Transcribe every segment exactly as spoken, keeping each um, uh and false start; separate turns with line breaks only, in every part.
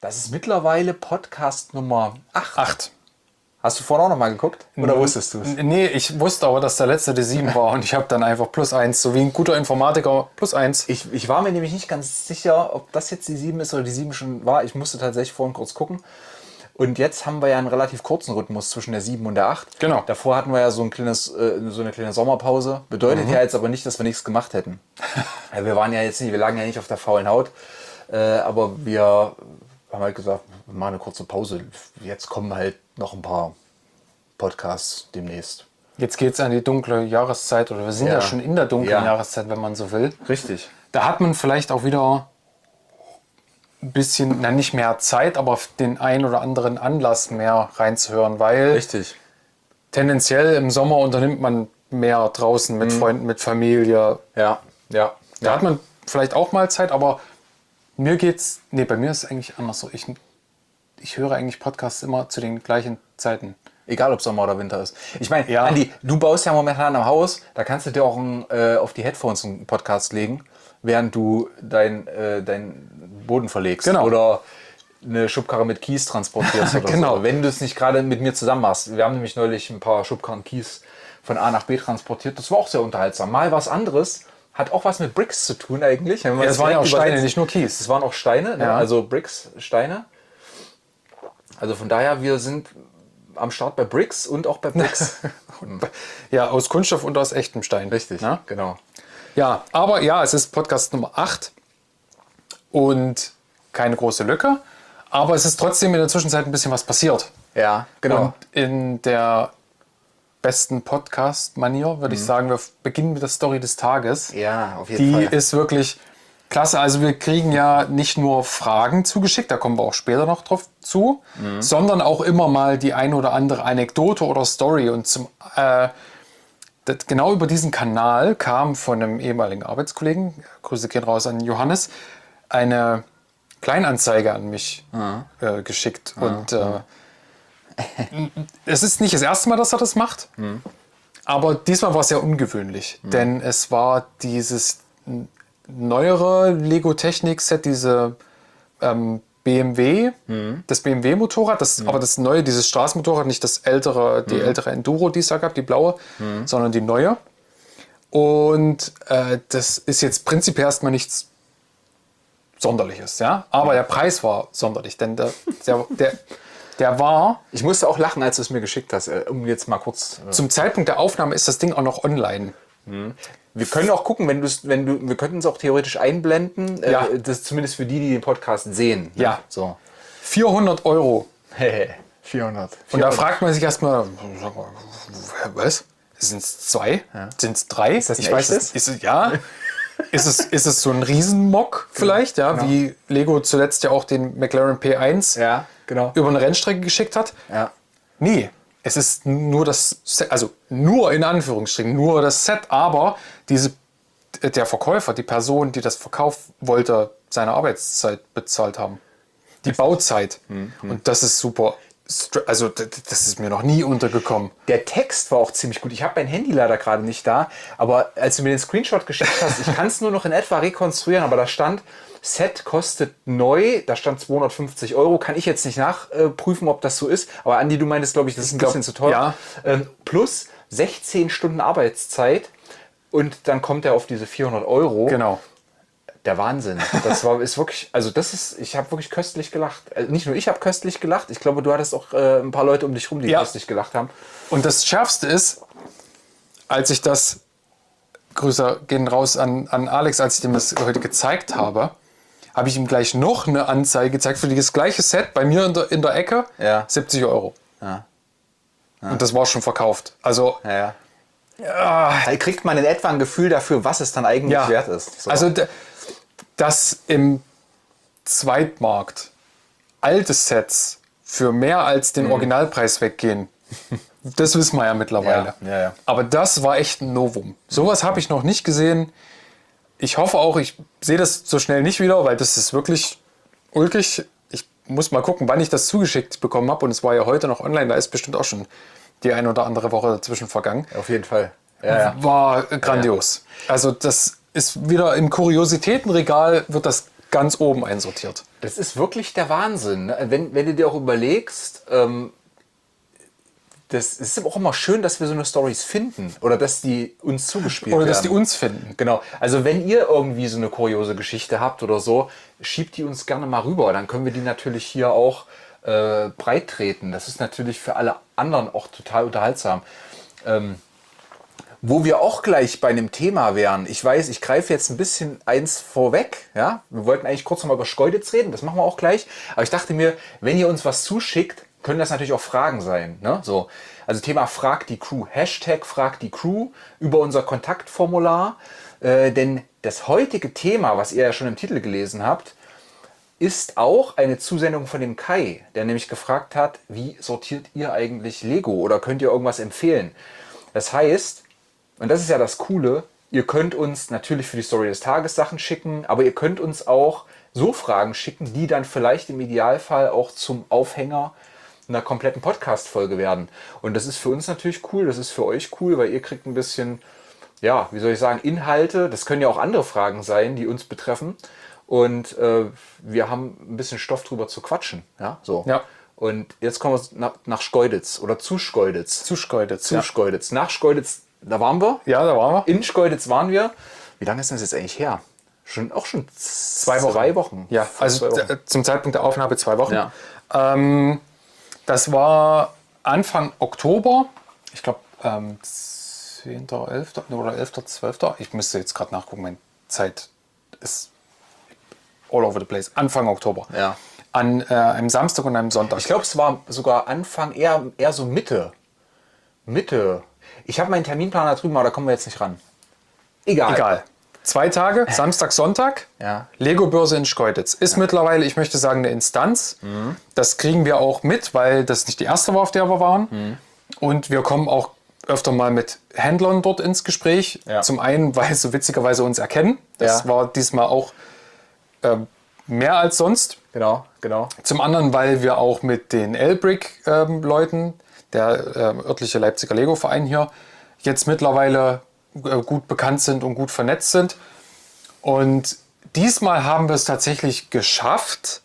Das ist mittlerweile Podcast Nummer acht.
Acht.
Hast du vorhin auch noch mal geguckt? Oder N- wusstest du es?
Nee, ich wusste aber, dass der letzte die sieben war und ich habe dann einfach plus eins, so wie ein guter Informatiker, plus eins.
Ich, ich war mir nämlich nicht ganz sicher, ob das jetzt die sieben ist oder die sieben schon war. Ich musste tatsächlich vorhin kurz gucken. Und jetzt haben wir ja einen relativ kurzen Rhythmus zwischen der sieben und der acht.
Genau.
Davor hatten wir ja so, ein kleines, äh, so eine kleine Sommerpause. Bedeutet mhm. ja jetzt aber nicht, dass wir nichts gemacht hätten. Ja, wir waren ja jetzt nicht, wir lagen ja nicht auf der faulen Haut. Äh, aber wir haben halt gesagt, wir machen eine kurze Pause. Jetzt kommen halt noch ein paar Podcasts demnächst.
Jetzt geht es an die dunkle Jahreszeit, oder wir sind ja, ja schon in der dunklen ja. Jahreszeit, wenn man so will.
Richtig.
Da hat man vielleicht auch wieder ein bisschen, na nicht mehr Zeit, aber den einen oder anderen Anlass mehr reinzuhören, weil
Richtig.
tendenziell im Sommer unternimmt man mehr draußen mit mhm. Freunden, mit Familie.
Ja, ja.
Da ja. hat man vielleicht auch mal Zeit, aber mir geht's, nee, bei mir ist es eigentlich anders so. Ich, ich höre eigentlich Podcasts immer zu den gleichen Zeiten.
Egal, ob Sommer oder Winter ist. Ich meine, ja. Andi, du baust ja momentan am Haus, da kannst du dir auch ein, äh, auf die Headphones einen Podcast legen, während du dein, äh, dein Boden verlegst.
Genau.
Oder eine Schubkarre mit Kies transportierst oder
genau.
so. Wenn du es nicht gerade mit mir zusammen machst. Wir haben nämlich neulich ein paar Schubkarren Kies von A nach B transportiert. Das war auch sehr unterhaltsam. Mal was anderes. Hat auch was mit Bricks zu tun eigentlich.
Ja, das waren ja auch Steine, nicht nur Kies.
Das waren auch Steine, ne?
Ja.
Also Bricks, Steine. Also von daher, wir sind am Start bei Bricks und auch bei Bricks.
Ja, aus Kunststoff und aus echtem Stein.
Richtig,
ja?
Genau.
Ja, aber ja, es ist Podcast Nummer acht und keine große Lücke. Aber es ist trotzdem in der Zwischenzeit ein bisschen was passiert.
Ja, genau.
Und in der besten Podcast-Manier würde mhm. ich sagen, wir beginnen mit der Story des Tages.
Ja, auf jeden
Die
Fall.
Die ist wirklich klasse. Also wir kriegen ja nicht nur Fragen zugeschickt, da kommen wir auch später noch drauf zu, mhm. sondern auch immer mal die ein oder andere Anekdote oder Story. Und zum, äh, das, genau über diesen Kanal kam von einem ehemaligen Arbeitskollegen, Grüße gehen raus an Johannes, eine Kleinanzeige an mich mhm. äh, geschickt. Mhm. Und äh, es ist nicht das erste Mal, dass er das macht, mhm. aber diesmal war es sehr ungewöhnlich, mhm. denn es war dieses neuere Lego-Technik-Set, diese ähm, B M W, mhm. das B M W-Motorrad, das, mhm. aber das neue, dieses Straßenmotorrad, nicht das ältere, die mhm. ältere Enduro, die es da gab, die blaue, mhm. sondern die neue. Und äh, das ist jetzt prinzipiell erstmal nichts Sonderliches, ja, aber der Preis war sonderlich, denn der, der, der Der war...
Ich musste auch lachen, als du es mir geschickt hast, um jetzt mal kurz...
Äh Zum Zeitpunkt der Aufnahme ist das Ding auch noch online.
Mhm. Wir können auch gucken, wenn, wenn du... Wir könnten es auch theoretisch einblenden,
ja.
äh, das zumindest für die, die den Podcast sehen.
Ja.
Ne? So.
vierhundert Euro.
vierhundert.
Und da fragt man sich erstmal, was? Sind es zwei? Ja. Sind es drei?
Ist das
ich weiß es. Ist es ja. Ist es, ist es so ein Riesenmock vielleicht, ja, genau. Wie Lego zuletzt ja auch den McLaren P eins
ja, genau.
über eine Rennstrecke geschickt hat?
Ja.
Nee, es ist nur das Set, also nur in Anführungsstrichen, nur das Set, aber diese, der Verkäufer, die Person, die das verkaufen wollte, seine Arbeitszeit bezahlt haben. Die Bauzeit. Mhm. Und das ist super. Also das ist mir noch nie untergekommen.
Der Text war auch ziemlich gut. Ich habe mein Handy leider gerade nicht da, aber als du mir den Screenshot geschickt hast, ich kann es nur noch in etwa rekonstruieren, aber da stand, Set kostet neu, da stand zweihundertfünfzig Euro, kann ich jetzt nicht nachprüfen, ob das so ist, aber Andi, du meintest, glaube ich, das ist ein glaub, bisschen zu teuer.
Ja.
Ähm, plus sechzehn Stunden Arbeitszeit und dann kommt er auf diese vierhundert Euro.
Genau.
Der Wahnsinn. Das war ist wirklich, also das ist, ich habe wirklich köstlich gelacht. Also nicht nur ich habe köstlich gelacht, ich glaube, du hattest auch äh, ein paar Leute um dich rum, die ja. köstlich gelacht haben.
Und das Schärfste ist, als ich das, Grüße gehen raus an, an Alex, als ich dem das heute gezeigt habe, habe ich ihm gleich noch eine Anzeige gezeigt für das gleiche Set bei mir in der, in der Ecke,
ja.
siebzig Euro.
Ja.
Ja. Und das war schon verkauft. Also
ja, ja. Ja. Da kriegt man in etwa ein Gefühl dafür, was es dann eigentlich ja. wert ist.
So. Also dass im Zweitmarkt alte Sets für mehr als den mhm. Originalpreis weggehen, das wissen wir ja mittlerweile.
Ja, ja, ja.
Aber das war echt ein Novum. Sowas habe ich noch nicht gesehen. Ich hoffe auch, ich sehe das so schnell nicht wieder, weil das ist wirklich ulkig. Ich muss mal gucken, wann ich das zugeschickt bekommen habe. Und es war ja heute noch online, da ist bestimmt auch schon die ein oder andere Woche dazwischen vergangen.
Auf jeden Fall. Ja, ja.
War grandios. Ja, ja. Also das ist wieder im Kuriositätenregal, wird das ganz oben einsortiert.
Das ist wirklich der Wahnsinn. Ne? Wenn, wenn du dir auch überlegst, ähm, das ist aber auch immer schön, dass wir so eine Storys finden oder dass die uns zugespielt
Oder
werden.
dass die uns finden.
Genau. Also wenn ihr irgendwie so eine kuriose Geschichte habt oder so, schiebt die uns gerne mal rüber. Dann können wir die natürlich hier auch äh, breit treten. Das ist natürlich für alle anderen auch total unterhaltsam. Ähm, wo wir auch gleich bei einem Thema wären. Ich weiß, ich greife jetzt ein bisschen eins vorweg. Ja? Wir wollten eigentlich kurz noch mal über Schkeuditz reden. Das machen wir auch gleich. Aber ich dachte mir, wenn ihr uns was zuschickt, können das natürlich auch Fragen sein. Ne? So, also Thema Frag die Crew. Hashtag Frag die Crew über unser Kontaktformular. Äh, denn das heutige Thema, was ihr ja schon im Titel gelesen habt, ist auch eine Zusendung von dem Kai, der nämlich gefragt hat, wie sortiert ihr eigentlich Lego oder könnt ihr irgendwas empfehlen? Das heißt, und das ist ja das Coole, ihr könnt uns natürlich für die Story des Tages Sachen schicken, aber ihr könnt uns auch so Fragen schicken, die dann vielleicht im Idealfall auch zum Aufhänger einer kompletten Podcast-Folge werden. Und das ist für uns natürlich cool, das ist für euch cool, weil ihr kriegt ein bisschen, ja, wie soll ich sagen, Inhalte. Das können ja auch andere Fragen sein, die uns betreffen. Und äh, wir haben ein bisschen Stoff drüber zu quatschen. Ja, so.
Ja.
Und jetzt kommen wir nach, nach Schkeuditz oder zu Schkeuditz.
Zu Schkeuditz.
Zu
Ja.
Schkeuditz. Nach Schkeuditz, da waren wir.
ja, da waren wir.
In Schkeuditz waren wir. Wie lange ist das jetzt eigentlich her? Schon, auch schon
Zwei Wochen.
Zwei Wochen.
Ja,
Fast
also
zwei Wochen.
d- zum Zeitpunkt der Aufnahme zwei Wochen.
Ja.
Ähm, das war Anfang Oktober. Ich glaube, ähm, zehnter, elfter oder elfter, zwölfter Ich müsste jetzt gerade nachgucken. Meine Zeit ist all over the place. Anfang Oktober.
Ja.
An äh, einem Samstag und einem Sonntag.
Ich glaube, es war sogar Anfang, eher, eher so Mitte. Mitte. Ich habe meinen Terminplaner drüben, aber da kommen wir jetzt nicht ran. Egal.
Egal. Zwei Tage, Samstag, Sonntag.
Ja.
Lego-Börse in Schkeuditz. Ist mittlerweile, ich möchte sagen, eine Instanz.
Mhm.
Das kriegen wir auch mit, weil das nicht die erste war, auf der wir waren.
Mhm.
Und wir kommen auch öfter mal mit Händlern dort ins Gespräch.
Ja.
Zum einen, weil sie witzigerweise uns erkennen. Das
Ja.
war diesmal auch ähm, mehr als sonst.
Genau, genau.
Zum anderen, weil wir auch mit den Elbrick-Leuten, der ähm, örtliche Leipziger Lego-Verein hier, jetzt mittlerweile äh, gut bekannt sind und gut vernetzt sind. Und diesmal haben wir es tatsächlich geschafft.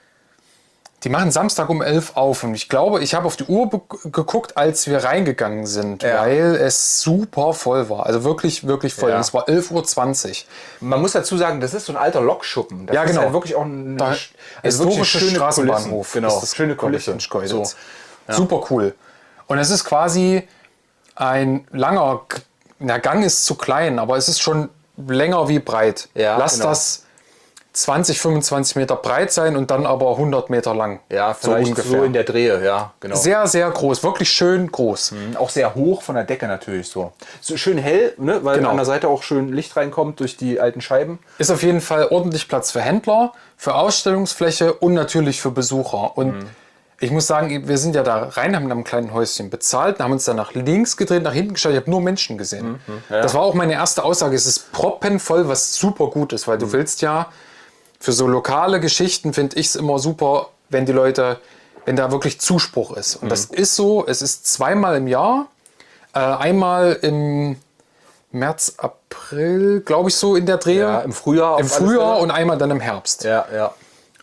Die machen Samstag um elf auf und ich glaube, ich habe auf die Uhr be- geguckt, als wir reingegangen sind,
Ja.
weil es super voll war. Also wirklich, wirklich voll.
Ja.
Und es war elf Uhr zwanzig.
Man muss dazu sagen, das ist so ein alter Lokschuppen. Das
Ja,
ist
genau.
halt wirklich auch ein
Da-
also wirklich
historische
schöne
Straßenbahnhof.
Kulissen. Genau,
ist das,
schöne
glaub ich,
Kulisse.
in Schkeuditz.
So.
Super cool. Und es ist quasi ein langer, G- der Gang ist zu klein, aber es ist schon länger wie breit.
Ja,
Lass
genau.
das zwanzig, fünfundzwanzig Meter breit sein und dann aber hundert Meter lang.
Ja, vielleicht so, in der Drehe, ja, genau.
Sehr, sehr groß, wirklich schön groß.
Auch sehr hoch von der Decke natürlich so. So schön hell, ne? Weil
Genau.
an der Seite auch schön Licht reinkommt durch die alten Scheiben.
Ist auf jeden Fall ordentlich Platz für Händler, für Ausstellungsfläche und natürlich für Besucher. Und
Mhm.
ich muss sagen, wir sind ja da rein, haben in einem kleinen Häuschen bezahlt, haben uns dann nach links gedreht, nach hinten geschaut. Ich habe nur Menschen gesehen.
Mhm. Ja.
Das war auch meine erste Aussage. Es ist proppenvoll, was super gut ist, weil
Mhm.
du willst ja für so lokale Geschichten, finde ich es immer super, wenn die Leute, wenn da wirklich Zuspruch ist. Und das ist so, es ist zweimal im Jahr, äh, einmal im März, April, glaube ich, so in der Drehe.
Ja, im Frühjahr.
Im
auf alle
Frühjahr
Fälle.
und einmal dann im Herbst.
Ja, ja.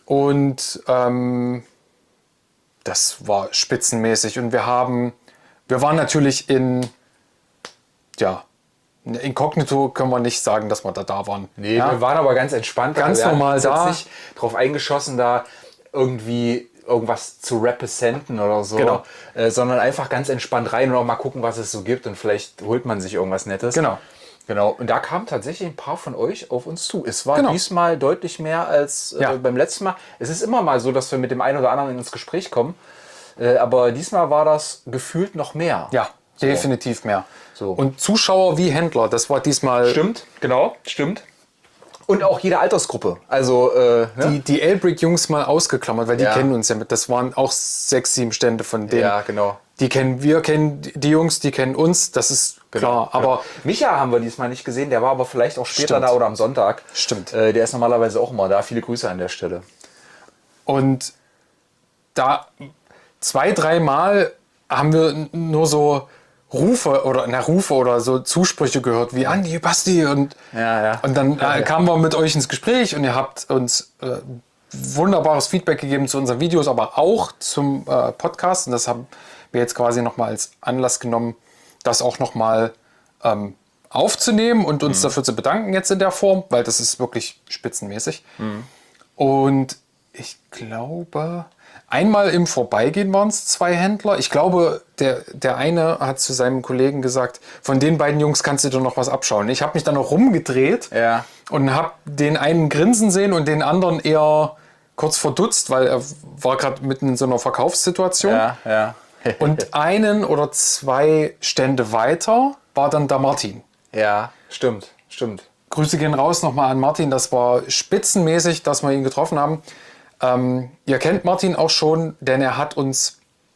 Und ähm, das war spitzenmäßig. Und wir haben, wir waren natürlich in, ja, inkognito können wir nicht sagen, dass wir da da waren.
Nee,
ja?
wir waren aber ganz entspannt.
Ganz
wir
normal
haben uns
da.
jetzt nicht drauf eingeschossen, da irgendwie irgendwas zu representen oder so.
Genau.
Äh, sondern einfach ganz entspannt rein und auch mal gucken, was es so gibt und vielleicht holt man sich irgendwas Nettes.
Genau.
Genau. Und da kamen tatsächlich ein paar von euch auf uns zu. Es war
Genau.
diesmal deutlich mehr als äh,
Ja.
beim letzten Mal. Es ist immer mal so, dass wir mit dem einen oder anderen ins Gespräch kommen. Äh, aber diesmal war das gefühlt noch mehr.
Ja,
So.
definitiv mehr.
So.
Und Zuschauer wie Händler, das war diesmal
Stimmt, genau, stimmt. Und auch jede Altersgruppe. Also, äh, ne?
die, die Elbrick-Jungs mal ausgeklammert, weil die
Ja.
kennen uns ja mit. Das waren auch sechs, sieben Stände von denen.
Ja, genau.
Die kennen wir, kennen die Jungs, die kennen uns, das ist klar. Aber
ja. Micha haben wir diesmal nicht gesehen, der war aber vielleicht auch später
Stimmt.
da oder am Sonntag.
Stimmt.
Äh, der ist normalerweise auch immer da. Viele Grüße an der Stelle.
Und da zwei, dreimal haben wir n- nur so Rufe oder na, Rufe oder so Zusprüche gehört wie Andi, Basti und,
Ja, ja.
und dann
Ja,
äh,
ja.
kamen wir mit euch ins Gespräch und ihr habt uns äh, wunderbares Feedback gegeben zu unseren Videos, aber auch zum äh, Podcast. Und das haben wir jetzt quasi nochmal als Anlass genommen, das auch nochmal ähm, aufzunehmen und uns mhm. dafür zu bedanken jetzt in der Form, weil das ist wirklich spitzenmäßig. Mhm. Und ich glaube, einmal im Vorbeigehen waren es zwei Händler. Ich glaube, der, der eine hat zu seinem Kollegen gesagt, von den beiden Jungs kannst du dir noch was abschauen. Ich habe mich dann noch rumgedreht
ja.
und habe den einen grinsen sehen und den anderen eher kurz verdutzt, weil er war gerade mitten in so einer Verkaufssituation.
Ja, ja.
Und einen oder zwei Stände weiter war dann der Martin.
Ja, stimmt, stimmt.
Grüße gehen raus nochmal an Martin. Das war spitzenmäßig, dass wir ihn getroffen haben. Ähm, ihr kennt Martin auch schon, denn er hat uns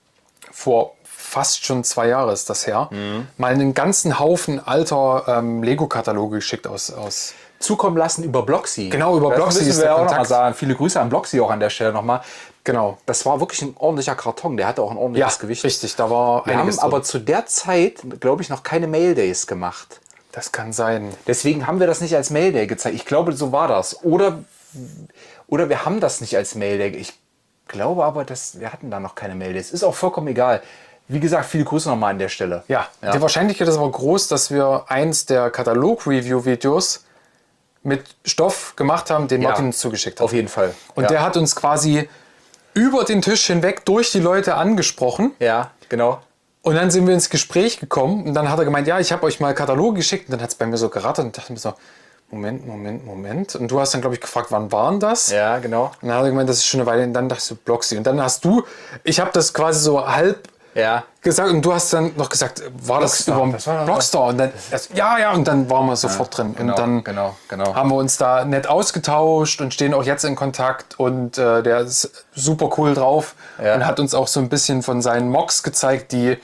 vor fast schon zwei Jahren ist das her, mhm. mal einen ganzen Haufen alter ähm, Lego-Kataloge geschickt aus, aus
zukommen lassen über Bloxy.
Genau, über
das
Bloxy
ist der auch noch mal sagen. Viele Grüße an Bloxy auch an der Stelle nochmal.
Genau.
Das war wirklich ein ordentlicher Karton, der hatte auch ein ordentliches
ja,
Gewicht.
Richtig, da war
Wir haben drin. Aber zu der Zeit, glaube ich, noch keine Mail-Days gemacht.
Das kann sein.
Deswegen haben wir das nicht als Mail-Day gezeigt. Ich glaube, so war das. Oder, oder wir haben das nicht als Mail-Day. Ich glaube aber, dass wir hatten da noch keine Mail-Days. Ist auch vollkommen egal. Wie gesagt, viele Grüße nochmal an der Stelle.
Ja, ja, die Wahrscheinlichkeit ist aber groß, dass wir eins der Katalog-Review-Videos mit Stoff gemacht haben, den
ja,
Martin uns zugeschickt hat.
Auf jeden Fall.
Und
ja.
der hat uns quasi über den Tisch hinweg durch die Leute angesprochen.
Ja, genau.
Und dann sind wir ins Gespräch gekommen und dann hat er gemeint, ja, ich habe euch mal Kataloge geschickt. Und dann hat es bei mir so gerattert und dachte mir so, Moment, Moment, Moment. Und du hast dann, glaube ich, gefragt, wann waren das?
Ja, genau.
Und dann hat er gemeint, das ist schon eine Weile. Und dann dachte ich so, Bloxy. Und dann hast du, ich habe das quasi so halb
ja.
gesagt und du hast dann noch gesagt, war das über Blockstar? Und dann, das, ja, ja, und dann waren wir sofort ja, drin.
Genau,
und dann
genau, genau.
haben wir uns da nett ausgetauscht und stehen auch jetzt in Kontakt. Und äh, der ist super cool drauf
ja.
und hat uns auch so ein bisschen von seinen Mocks gezeigt, die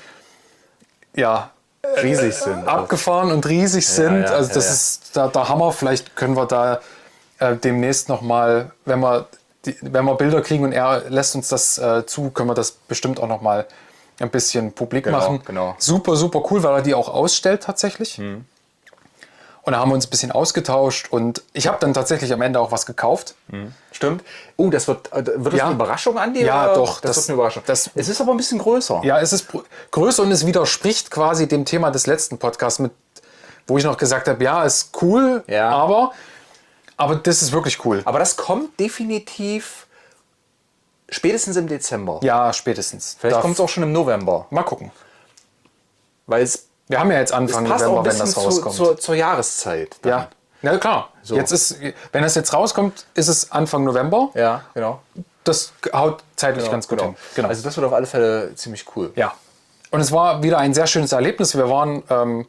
ja
riesig sind.
Abgefahren und riesig sind.
Ja, ja,
also das
ja, ja.
ist der, der Hammer. Vielleicht können wir da äh, demnächst nochmal, wenn wir, die, wenn wir Bilder kriegen und er lässt uns das äh, zu, können wir das bestimmt auch nochmal ein bisschen publik
genau,
machen.
Genau.
Super, super cool, weil er die auch ausstellt tatsächlich. Hm. Und da haben wir uns ein bisschen ausgetauscht und ich habe dann tatsächlich am Ende auch was gekauft.
Hm. Stimmt. Oh, das wird, wird das
ja.
eine Überraschung an dir?
Ja,
oder?
doch.
Das, das wird eine Überraschung. Das, es ist aber ein bisschen größer.
Ja, es ist größer und es widerspricht quasi dem Thema des letzten Podcasts, mit, wo ich noch gesagt habe, ja, ist cool,
ja.
aber, aber das ist wirklich cool.
Aber das kommt definitiv spätestens im Dezember.
Ja, spätestens.
Vielleicht kommt es auch schon im November.
Mal gucken.
Weil es
Wir haben ja jetzt Anfang
es passt
November,
auch ein
wenn das
zu,
rauskommt.
Zur, zur Jahreszeit. Dann.
Ja. Ja, klar. So. Jetzt ist, wenn das jetzt rauskommt, ist es Anfang November.
Ja, genau.
Das haut zeitlich
genau,
ganz gut
genau.
hin. Genau.
Also das wird auf alle Fälle ziemlich cool.
Ja. Und es war wieder ein sehr schönes Erlebnis. Wir waren ähm,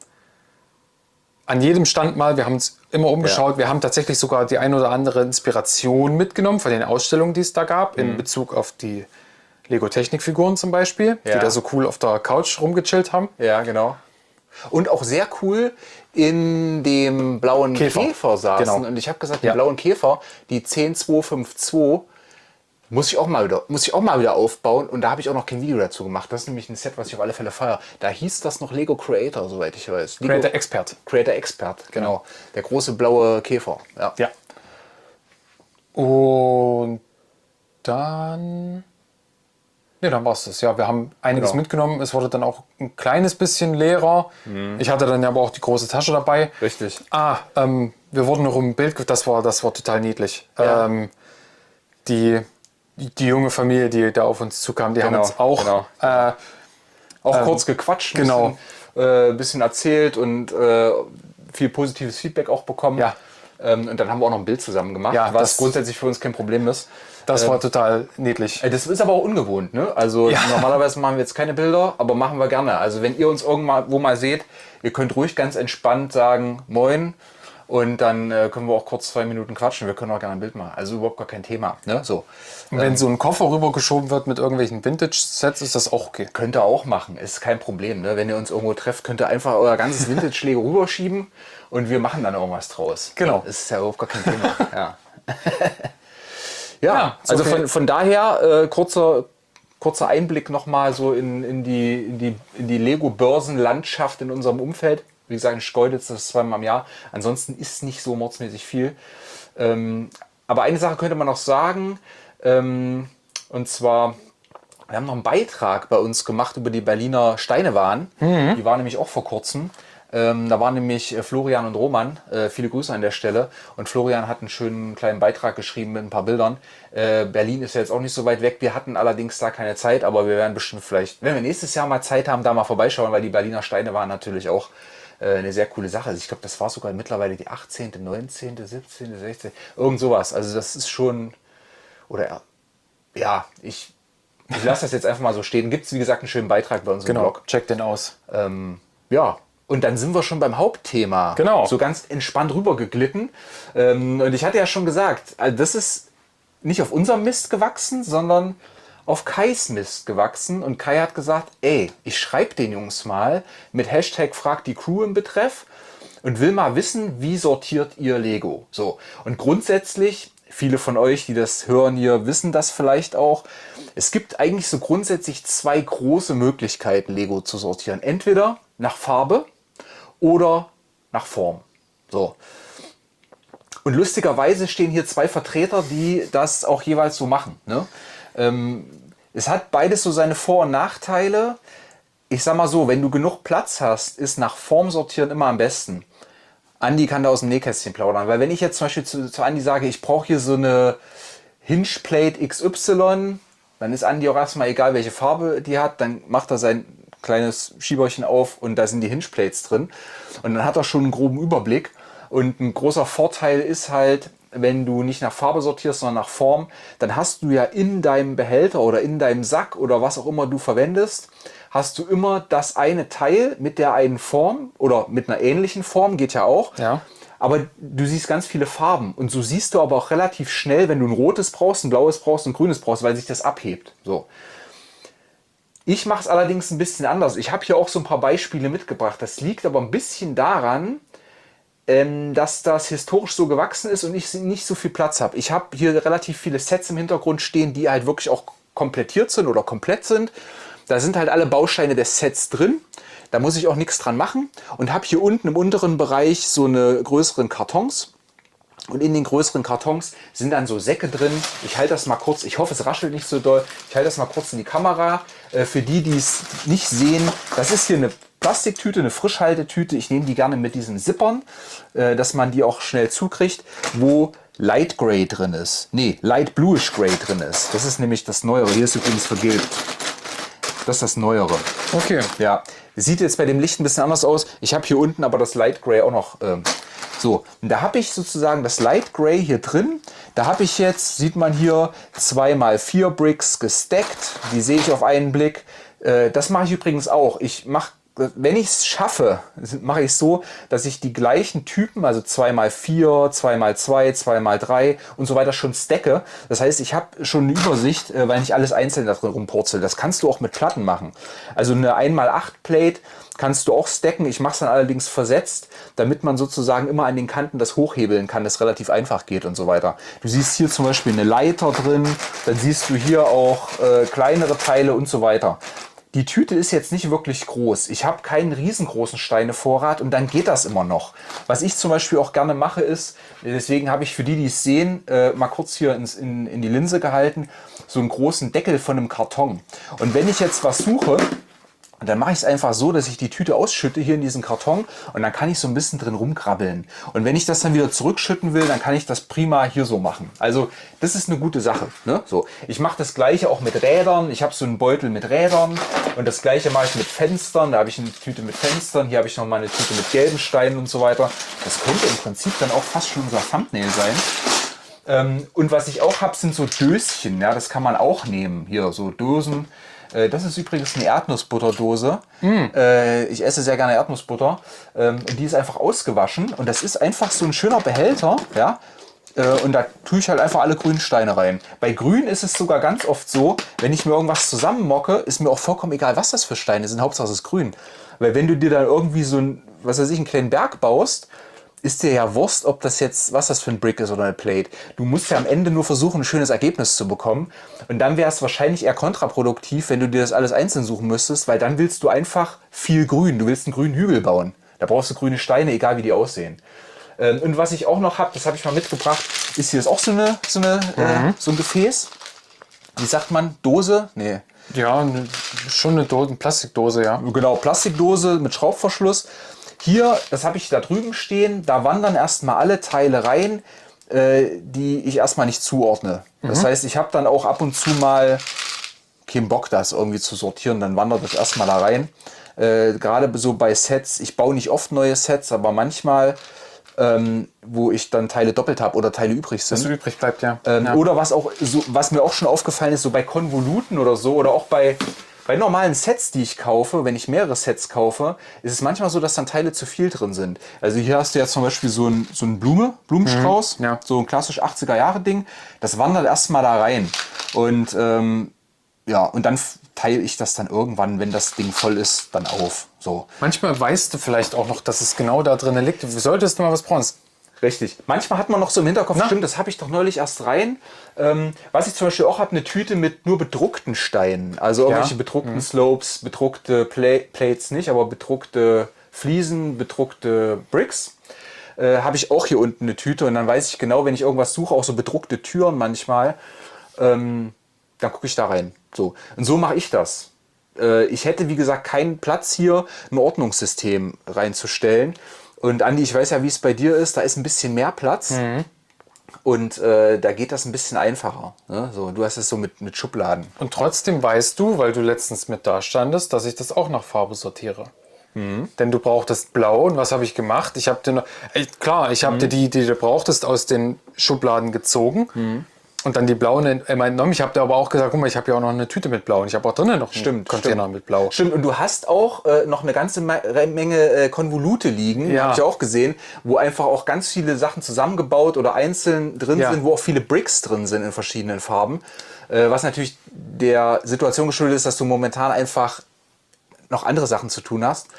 an jedem Stand mal, wir haben uns immer umgeschaut. Ja. Wir haben tatsächlich sogar die ein oder andere Inspiration mitgenommen von den Ausstellungen, die es da gab, mhm. in Bezug auf die Lego-Technik-Figuren zum Beispiel,
ja.
die da so cool auf der Couch rumgechillt haben.
Ja, genau. Und auch sehr cool in dem blauen Käfer, Käfer saßen.
Genau.
Und ich habe gesagt,
ja.
den blauen Käfer, die zehn zwei fünf zwei, muss ich auch mal wieder, muss ich auch mal wieder aufbauen. Und da habe ich auch noch kein Video dazu gemacht. Das ist nämlich ein Set, was ich auf alle Fälle feiere. Da hieß das noch Lego Creator, soweit ich weiß. Lego
Creator Expert.
Creator Expert, genau. genau. Der große blaue Käfer. Ja.
ja. Und dann... Ne, dann war es das. Ja, wir haben einiges genau. mitgenommen. Es wurde dann auch ein kleines bisschen leerer. Mhm. Ich hatte dann aber auch die große Tasche dabei.
Richtig.
Ah, ähm, wir wurden noch im Bild, das war, das war total niedlich.
Ja.
Ähm, die, die junge Familie, die da auf uns zukam, die
genau.
haben uns auch,
genau.
äh,
auch
ähm,
kurz gequatscht, ein
genau.
bisschen, äh, bisschen erzählt und äh, viel positives Feedback auch bekommen.
Ja.
Ähm, und dann haben wir auch noch ein Bild zusammen gemacht,
ja,
was grundsätzlich für uns kein Problem ist.
Das war
ähm,
total niedlich.
Das ist aber auch ungewohnt. Ne? Also
ja.
normalerweise machen wir jetzt keine Bilder, aber machen wir gerne. Also wenn ihr uns irgendwo mal seht, ihr könnt ruhig ganz entspannt sagen, moin. Und dann äh, können wir auch kurz zwei Minuten quatschen. Wir können auch gerne ein Bild machen. Also überhaupt gar kein Thema. Ne? So.
Und wenn ähm, so ein Koffer rübergeschoben wird mit irgendwelchen Vintage-Sets, ist das auch okay.
Könnt ihr auch machen. Ist kein Problem. Ne? Wenn ihr uns irgendwo trefft, könnt ihr einfach euer ganzes Vintage-Lego rüberschieben und wir machen dann irgendwas draus.
Genau.
Das ist ja überhaupt gar kein Thema. ja. Ja,
ja
also
okay.
von, von daher äh, kurzer, kurzer Einblick nochmal so in, in die, in die, in die Lego-Börsenlandschaft in unserem Umfeld. Wie gesagt, in Schkeuditz, das ist zweimal im Jahr. Ansonsten ist nicht so mordsmäßig viel. Ähm, aber eine Sache könnte man noch sagen, ähm, und zwar, wir haben noch einen Beitrag bei uns gemacht über die Berliner Steinewahn. Mhm. Die war nämlich auch vor kurzem. Ähm, da waren nämlich äh, Florian und Roman, äh, viele Grüße an der Stelle. Und Florian hat einen schönen kleinen Beitrag geschrieben mit ein paar Bildern. Äh, Berlin ist ja jetzt auch nicht so weit weg. Wir hatten allerdings da keine Zeit, aber wir werden bestimmt vielleicht, wenn wir nächstes Jahr mal Zeit haben, da mal vorbeischauen, weil die Berliner Steine waren natürlich auch äh, eine sehr coole Sache. Also ich glaube, das war sogar mittlerweile die achtzehnte, neunzehnte, siebzehnte, sechzehnte, irgend sowas. Also das ist schon, oder ja, ich, ich lasse das jetzt einfach mal so stehen. Gibt es, wie gesagt, einen schönen Beitrag bei uns im
Genau,
Blog.
check den aus.
Ähm, ja. Und dann sind wir schon beim Hauptthema.
Genau.
So ganz entspannt rübergeglitten. Ähm, und ich hatte ja schon gesagt, also das ist nicht auf unserem Mist gewachsen, sondern auf Kais Mist gewachsen. Und Kai hat gesagt, ey, ich schreibe den Jungs mal mit Hashtag fragt die Crew im Betreff und will mal wissen, wie sortiert ihr Lego? So. Und grundsätzlich, viele von euch, die das hören hier, wissen das vielleicht auch. Es gibt eigentlich so grundsätzlich zwei große Möglichkeiten, Lego zu sortieren. Entweder nach Farbe oder nach Form. So. Und lustigerweise stehen hier zwei Vertreter, die das auch jeweils so machen. Ne? Ähm, es hat beides so seine Vor- und Nachteile. Ich sag mal so, wenn du genug Platz hast, ist nach Form sortieren immer am besten. Andi kann da aus dem Nähkästchen plaudern, weil wenn ich jetzt zum Beispiel zu, zu Andi sage, ich brauche hier so eine Hingeplate X Y, dann ist Andi auch erstmal egal, welche Farbe die hat, dann macht er sein kleines Schieberchen auf und da sind die Hingeplates drin und dann hat er schon einen groben Überblick. Und ein großer Vorteil ist halt, wenn du nicht nach Farbe sortierst, sondern nach Form, dann hast du ja in deinem Behälter oder in deinem Sack oder was auch immer du verwendest, hast du immer das eine Teil mit der einen Form oder mit einer ähnlichen Form, geht ja auch.
Ja.
Aber du siehst ganz viele Farben und so siehst du aber auch relativ schnell, wenn du ein rotes brauchst, ein blaues brauchst, ein grünes brauchst, weil sich das abhebt. So. Ich mache es allerdings ein bisschen anders. Ich habe hier auch so ein paar Beispiele mitgebracht. Das liegt aber ein bisschen daran, ähm, dass das historisch so gewachsen ist und ich nicht so viel Platz habe. Ich habe hier relativ viele Sets im Hintergrund stehen, die halt wirklich auch komplettiert sind oder komplett sind. Da sind halt alle Bausteine des Sets drin. Da muss ich auch nichts dran machen. Und habe hier unten im unteren Bereich so eine größeren Kartons. Und in den größeren Kartons sind dann so Säcke drin. Ich halte das mal kurz, ich hoffe, es raschelt nicht so doll. Ich halte das mal kurz in die Kamera. Äh, für die, die es nicht sehen, das ist hier eine Plastiktüte, eine Frischhaltetüte. Ich nehme die gerne mit diesen Zippern, äh, dass man die auch schnell zukriegt, wo Light Gray drin ist. Nee, Light Bluish Gray drin ist. Das ist nämlich das Neuere. Hier ist übrigens vergilbt. Das ist das Neuere.
Okay.
Ja, sieht jetzt bei dem Licht ein bisschen anders aus. Ich habe hier unten aber das Light Gray auch noch. Ähm, so, und da habe ich sozusagen das Light Gray hier drin. Da habe ich jetzt, sieht man hier, zwei mal vier Bricks gestackt. Die sehe ich auf einen Blick. Äh, das mache ich übrigens auch. Ich mache, wenn ich es schaffe, mache ich es so, dass ich die gleichen Typen, also zwei mal vier, zwei mal zwei, zwei mal drei und so weiter schon stacke. Das heißt, ich habe schon eine Übersicht, äh, weil nicht alles einzeln da drin rumpurzelt. Das kannst du auch mit Platten machen. Also eine eins mal acht Plate kannst du auch stacken. Ich mache es dann allerdings versetzt, damit man sozusagen immer an den Kanten das hochhebeln kann, das relativ einfach geht und so weiter. Du siehst hier zum Beispiel eine Leiter drin, dann siehst du hier auch äh, kleinere Teile und so weiter. Die Tüte ist jetzt nicht wirklich groß. Ich habe keinen riesengroßen Steinevorrat und dann geht das immer noch. Was ich zum Beispiel auch gerne mache ist, deswegen habe ich für die, die es sehen, äh, mal kurz hier ins, in, in die Linse gehalten, so einen großen Deckel von einem Karton. Und wenn ich jetzt was suche, und dann mache ich es einfach so, dass ich die Tüte ausschütte hier in diesen Karton und dann kann ich so ein bisschen drin rumkrabbeln. Und wenn ich das dann wieder zurückschütten will, dann kann ich das prima hier so machen. Also das ist eine gute Sache. Ne? So, ich mache das gleiche auch mit Rädern. Ich habe so einen Beutel mit Rädern und das gleiche mache ich mit Fenstern. Da habe ich eine Tüte mit Fenstern. Hier habe ich noch mal eine Tüte mit gelben Steinen und so weiter. Das könnte im Prinzip dann auch fast schon unser Thumbnail sein. Ähm, und was ich auch habe, sind so Döschen. Ja, das kann man auch nehmen. Hier so Dosen. Das ist übrigens eine Erdnussbutterdose. Mm. Äh, ich esse sehr gerne Erdnussbutter. Ähm, und die ist einfach ausgewaschen. Und das ist einfach so ein schöner Behälter. Ja? Äh, und da tue ich halt einfach alle grünen Steine rein. Bei Grün ist es sogar ganz oft so, wenn ich mir irgendwas zusammenmocke, ist mir auch vollkommen egal, was das für Steine sind. Hauptsache es ist grün. Weil wenn du dir dann irgendwie so ein, was weiß ich, einen kleinen Berg baust, ist dir ja Wurst, ob das jetzt, was das für ein Brick ist oder eine Plate. Du musst ja am Ende nur versuchen, ein schönes Ergebnis zu bekommen. Und dann wäre es wahrscheinlich eher kontraproduktiv, wenn du dir das alles einzeln suchen müsstest, weil dann willst du einfach viel Grün. Du willst einen grünen Hügel bauen. Da brauchst du grüne Steine, egal wie die aussehen. Und was ich auch noch habe, das habe ich mal mitgebracht, ist hier ist auch so, eine, so, eine, mhm. äh, so ein Gefäß. Wie sagt man? Dose? Nee.
Ja, schon eine Dose, eine Plastikdose, ja.
Genau, Plastikdose mit Schraubverschluss. Hier, das habe ich da drüben stehen, da wandern erstmal alle Teile rein, äh, die ich erstmal nicht zuordne. Das mhm. heißt, ich habe dann auch ab und zu mal keinen Bock, das irgendwie zu sortieren, dann wandert das erstmal da rein. Äh, Gerade so bei Sets, ich baue nicht oft neue Sets, aber manchmal, ähm, wo ich dann Teile doppelt habe oder Teile übrig sind.
Was übrig bleibt, ja.
Ähm,
ja.
Oder was auch so, was mir auch schon aufgefallen ist, so bei Konvoluten oder so, oder auch bei, bei normalen Sets, die ich kaufe, wenn ich mehrere Sets kaufe, ist es manchmal so, dass dann Teile zu viel drin sind. Also hier hast du jetzt zum Beispiel so ein, so ein Blume, Blumenstrauß,
mhm, ja.
so ein klassisch achtziger-Jahre-Ding, das wandert erstmal da rein. Und ähm, ja, und dann teile ich das dann irgendwann, wenn das Ding voll ist, dann auf. So.
Manchmal weißt du vielleicht auch noch, dass es genau da drin liegt. Du solltest mal was brauchen.
Richtig. Manchmal hat man noch so im Hinterkopf,
Na?
stimmt, das habe ich doch neulich erst rein. Ähm, was ich zum Beispiel auch habe, eine Tüte mit nur bedruckten Steinen. Also irgendwelche
ja.
bedruckten
mhm.
Slopes, bedruckte Pla Plates nicht, aber bedruckte Fliesen, bedruckte Bricks. Äh, habe ich auch hier unten eine Tüte und dann weiß ich genau, wenn ich irgendwas suche, auch so bedruckte Türen manchmal, ähm, dann gucke ich da rein. So. Und so mache ich das. Äh, ich hätte, wie gesagt, keinen Platz hier, ein Ordnungssystem reinzustellen. Und Andi, ich weiß ja, wie es bei dir ist, da ist ein bisschen mehr Platz mhm. und äh, da geht das ein bisschen einfacher. Ne? So, du hast es so mit, mit Schubladen.
Und trotzdem weißt du, weil du letztens mit da standest, dass ich das auch nach Farbe sortiere. Mhm. Denn du brauchtest Blau und was habe ich gemacht? Ich habe dir noch, äh, klar, ich habe mhm. dir die, die du brauchtest, aus den Schubladen gezogen. Mhm. Und dann die blauen entnommen. Ich habe dir aber auch gesagt, guck mal, ich habe ja auch noch eine Tüte mit Blau. Und ich habe auch drinnen noch einen
stimmt,
Container
stimmt.
mit Blau.
Stimmt, und du hast auch äh, noch eine ganze Menge äh, Konvolute liegen,
ja.
habe ich auch gesehen, wo einfach auch ganz viele Sachen zusammengebaut oder einzeln drin ja. sind, wo auch viele Bricks drin sind in verschiedenen Farben. Äh, was natürlich der Situation geschuldet ist, dass du momentan einfach noch andere Sachen zu tun hast.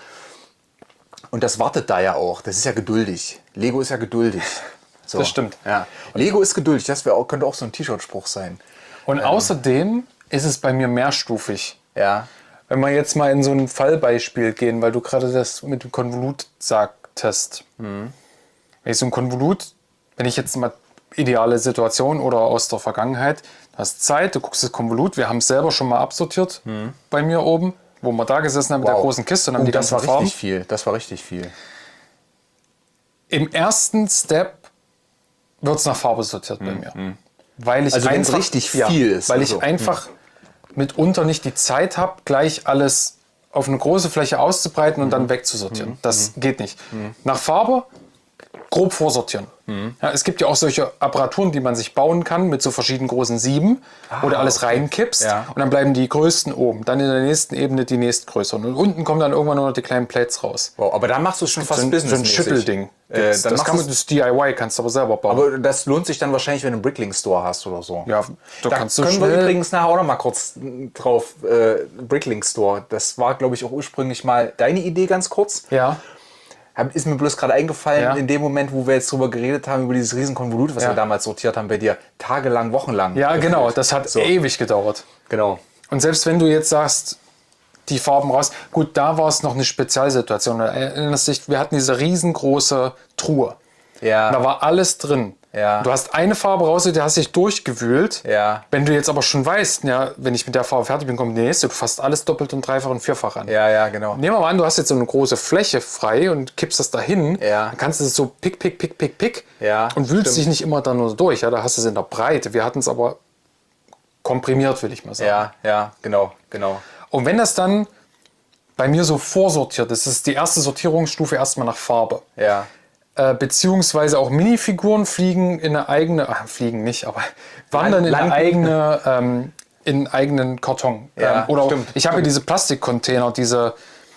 Und das wartet da ja auch. Das ist ja geduldig. Lego ist ja geduldig. So.
Das stimmt.
Ja. Lego ist geduldig, das wär auch, könnte auch so ein T-Shirt-Spruch sein.
Und ähm. außerdem ist es bei mir mehrstufig.
Ja.
Wenn wir jetzt mal in so ein Fallbeispiel gehen, weil du gerade das mit dem Konvolut sagtest. Mhm. Wenn ich so ein Konvolut, wenn ich jetzt mal ideale Situation oder aus der Vergangenheit, du hast Zeit, du guckst das Konvolut, wir haben es selber schon mal absortiert mhm. bei mir oben, wo wir da gesessen haben wow. mit der großen Kiste und haben
oh,
die
das
ganzen
war
Farben.
Richtig viel. Das war richtig viel.
Im ersten Step wird es nach Farbe sortiert bei mir.
Mhm.
Weil ich
also wenn es
einfach,
richtig viel
ja,
ist.
Weil ich
also.
einfach mhm. mitunter nicht die Zeit habe, gleich alles auf eine große Fläche auszubreiten und mhm. dann wegzusortieren. Mhm. Das geht nicht. Mhm. Nach Farbe grob vorsortieren. Mhm. Ja, es gibt ja auch solche Apparaturen, die man sich bauen kann mit so verschiedenen großen Sieben, ah, wo du alles okay. reinkippst ja. und dann bleiben die größten oben. Dann in der nächsten Ebene die nächstgrößeren. Und unten kommen dann irgendwann nur noch die kleinen Plates raus.
Wow, aber da machst du es schon fast
so ein, so ein Schüttelding.
Äh,
das das, kann man, das D I Y kannst du aber selber bauen.
Aber das lohnt sich dann wahrscheinlich, wenn du einen Bricklink-Store hast oder so.
Ja, da,
da
kannst du
können
schnell
wir übrigens nachher auch noch mal kurz drauf. Äh, Bricklink-Store, das war, glaube ich, auch ursprünglich mal deine Idee ganz kurz.
Ja.
Ist mir bloß gerade eingefallen,
ja.
in dem Moment, wo wir jetzt drüber geredet haben, über dieses riesen Konvolut, was ja. wir damals sortiert haben bei dir, tagelang, wochenlang.
Ja, gefühlt. Genau, das hat so. ewig gedauert.
Genau.
Und selbst wenn du jetzt sagst, die Farben raus, gut, da war es noch eine Spezialsituation. Du erinnerst dich, wir hatten diese riesengroße Truhe.
Ja.
Da war alles drin.
Ja.
Du hast eine Farbe raus, die hast dich durchgewühlt.
Ja.
Wenn du jetzt aber schon weißt, ja, wenn ich mit der Farbe fertig bin, kommt die nächste, du fasst alles doppelt und dreifach und vierfach an.
Ja, ja, genau.
Nehmen wir mal an, du hast jetzt so eine große Fläche frei und kippst das dahin.
Ja.
Dann kannst du es so pick, pick, pick, pick, pick
ja,
und wühlst
stimmt.
dich nicht immer da nur durch. Ja, da hast du es in der Breite. Wir hatten es aber komprimiert, will ich mal sagen.
Ja, ja, genau, genau.
Und wenn das dann bei mir so vorsortiert ist, ist die erste Sortierungsstufe erstmal nach Farbe.
Ja.
Äh, beziehungsweise auch Minifiguren fliegen in eine eigene, ach, fliegen nicht, aber wandern in eine eigene, ähm, in einen eigenen Karton.
Ja,
ähm, oder
stimmt.
Ich habe diese Plastikcontainer, diese,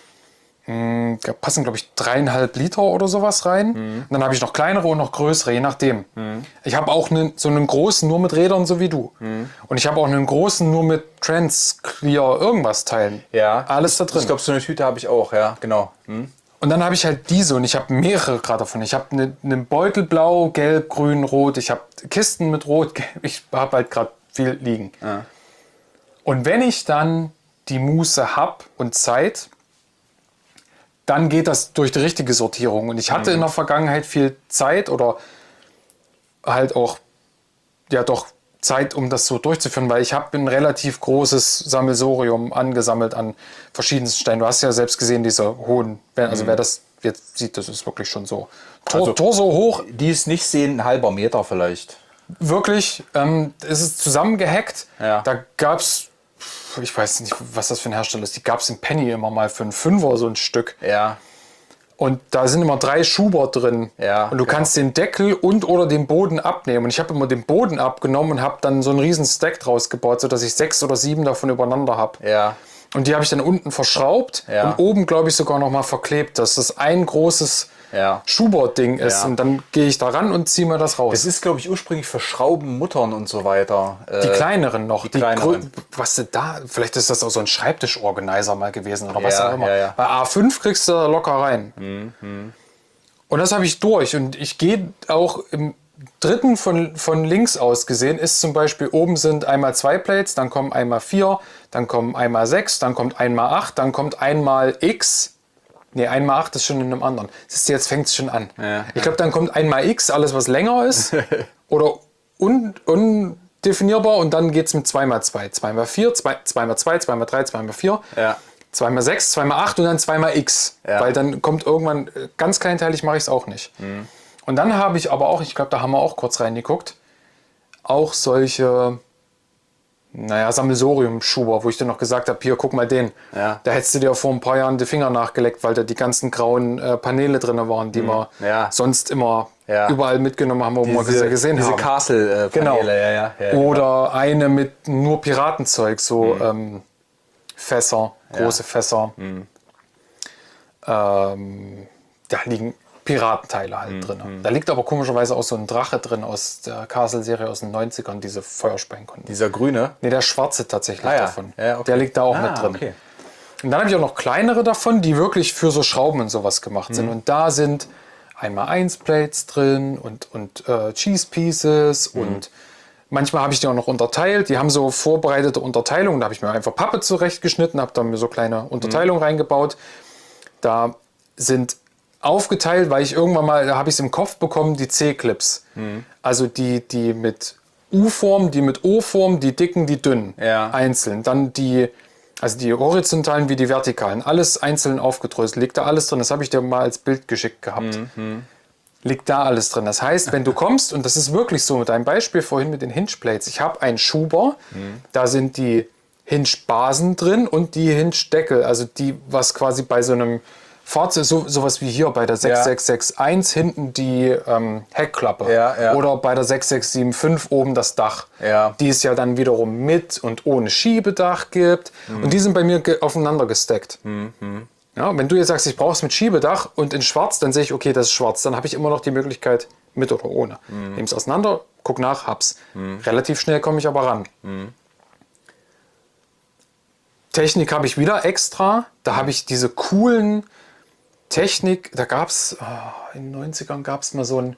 mh, da passen glaube ich dreieinhalb Liter oder sowas rein. Mhm. Und dann habe ich noch kleinere und noch größere, je nachdem. Mhm. Ich habe auch einen, so einen großen nur mit Rädern, so wie du. Mhm. Und ich habe auch einen großen nur mit Trans, Clear, irgendwas Teilen.
Ja.
Alles da drin.
Ich glaube, so eine Tüte habe ich auch, ja, genau. Mhm.
Und dann habe ich halt diese und ich habe mehrere gerade davon. Ich habe eine, eine Beutel blau, gelb, grün, rot. Ich habe Kisten mit rot. Ich habe halt gerade viel liegen.
Ja.
Und wenn ich dann die Muße habe und Zeit, dann geht das durch die richtige Sortierung. Und ich hatte mhm. in der Vergangenheit viel Zeit oder halt auch ja doch Zeit, um das so durchzuführen, weil ich habe ein relativ großes Sammelsorium angesammelt an verschiedensten Steinen. Du hast ja selbst gesehen, diese hohen, also mhm. wer das jetzt sieht, das ist wirklich schon so Tor,
also,
Torso hoch.
Die es nicht sehen, ein halber Meter vielleicht.
Wirklich, ähm, es ist zusammengehackt.
Ja.
Da gab es, ich weiß nicht, was das für ein Hersteller ist, die gab es im Penny immer mal für einen Fünfer so ein Stück.
Ja.
Und da sind immer drei Schuber drin.
Ja,
und du genau. kannst den Deckel und oder den Boden abnehmen. Und ich habe immer den Boden abgenommen und habe dann so einen riesen Stack draus gebaut, sodass ich sechs oder sieben davon übereinander habe.
Ja.
Und die habe ich dann unten verschraubt
ja.
und oben, glaube ich, sogar noch mal verklebt, dass das ein großes
ja.
Schuber-Ding ist.
Ja.
Und dann gehe ich da ran und ziehe mir das raus.
Das ist, glaube ich, ursprünglich für Schrauben, Muttern und so weiter.
Die äh, kleineren noch.
Die, die kleineren.
Was du da, vielleicht ist das auch so ein Schreibtischorganizer mal gewesen oder
ja,
was auch immer.
Ja, ja.
Bei A fünf kriegst du da locker rein.
Mhm.
Und das habe ich durch. Und ich gehe auch im dritten von, von links aus gesehen, ist zum Beispiel, oben sind einmal zwei Plates, dann kommen einmal vier, dann kommen einmal sechs, dann kommt einmal acht, dann kommt einmal X. Ne, einmal acht ist schon in einem anderen. Siehst du, jetzt fängt es schon an.
Ja,
ich glaube, dann kommt einmal X, alles was länger ist. oder un, undefinierbar. Und dann geht es mit zwei mal zwei. zwei mal vier, zwei mal zwei, zwei mal drei, zwei mal vier.
Ja.
zwei mal sechs, zwei mal acht und dann zwei mal X.
Ja.
Weil dann kommt irgendwann, ganz kleinteilig mache ich es auch nicht.
Mhm.
Und dann habe ich aber auch, ich glaube, da haben wir auch kurz reingeguckt, auch solche, naja, Sammelsorium-Schuber, wo ich dir noch gesagt habe, hier, guck mal den.
Ja.
Da hättest du dir vor ein paar Jahren die Finger nachgeleckt, weil da die ganzen grauen äh, Paneele drin waren, die mhm. wir
ja.
sonst immer
ja.
überall mitgenommen haben, wo
diese,
wir gesehen
diese
haben.
Diese Castle-Paneele,
genau.
ja, ja, ja.
Oder genau. eine mit nur Piratenzeug, so mhm. ähm, Fässer, große ja. Fässer. Mhm. Ähm, da liegen Piratenteile halt mhm. drin. Da liegt aber komischerweise auch so ein Drache drin aus der Castle-Serie aus den neunzigern, diese Feuerspeinkonnten.
Dieser grüne?
Ne, der schwarze tatsächlich
ah, ja.
davon.
Ja, okay.
Der liegt da auch
ah,
mit drin.
Okay.
Und dann habe ich auch noch kleinere davon, die wirklich für so Schrauben und sowas gemacht mhm. sind. Und da sind einmal eins Plates drin und, und äh, Cheese Pieces mhm. und manchmal habe ich die auch noch unterteilt. Die haben so vorbereitete Unterteilungen. Da habe ich mir einfach Pappe zurechtgeschnitten, habe dann mir so kleine Unterteilungen mhm. reingebaut. Da sind aufgeteilt, weil ich irgendwann mal, da habe ich es im Kopf bekommen, die C-Clips. Mhm. Also die, die mit U-Form, die mit O-Form, die dicken, die dünnen.
Ja.
Einzeln. Dann die, also die horizontalen wie die vertikalen. Alles einzeln aufgedröselt. Liegt da alles drin. Das habe ich dir mal als Bild geschickt gehabt. Mhm. Liegt da alles drin. Das heißt, wenn du kommst, und das ist wirklich so mit deinem Beispiel vorhin mit den Hinge-Plates. Ich habe einen Schuber, mhm. da sind die Hinge-Basen drin und die Hinge-Deckel. Also die, was quasi bei so einem Fahrzeug, so, sowas wie hier bei der sechs sechs sechs eins, hinten die ähm, Heckklappe.
Ja, ja.
Oder bei der sechs sechs sieben fünf oben das Dach.
Ja.
Die es ja dann wiederum mit und ohne Schiebedach gibt. Mhm. Und die sind bei mir ge- aufeinander gesteckt. Mhm. Ja, wenn du jetzt sagst, ich brauche es mit Schiebedach und in schwarz, dann sehe ich, okay, das ist schwarz. Dann habe ich immer noch die Möglichkeit, mit oder ohne. Mhm. Nehme es auseinander, guck nach, hab's. Mhm. Relativ schnell komme ich aber ran. Mhm. Technik habe ich wieder extra. Da habe ich diese coolen Technik, da gab es, oh, in den neunzigern gab es mal so ein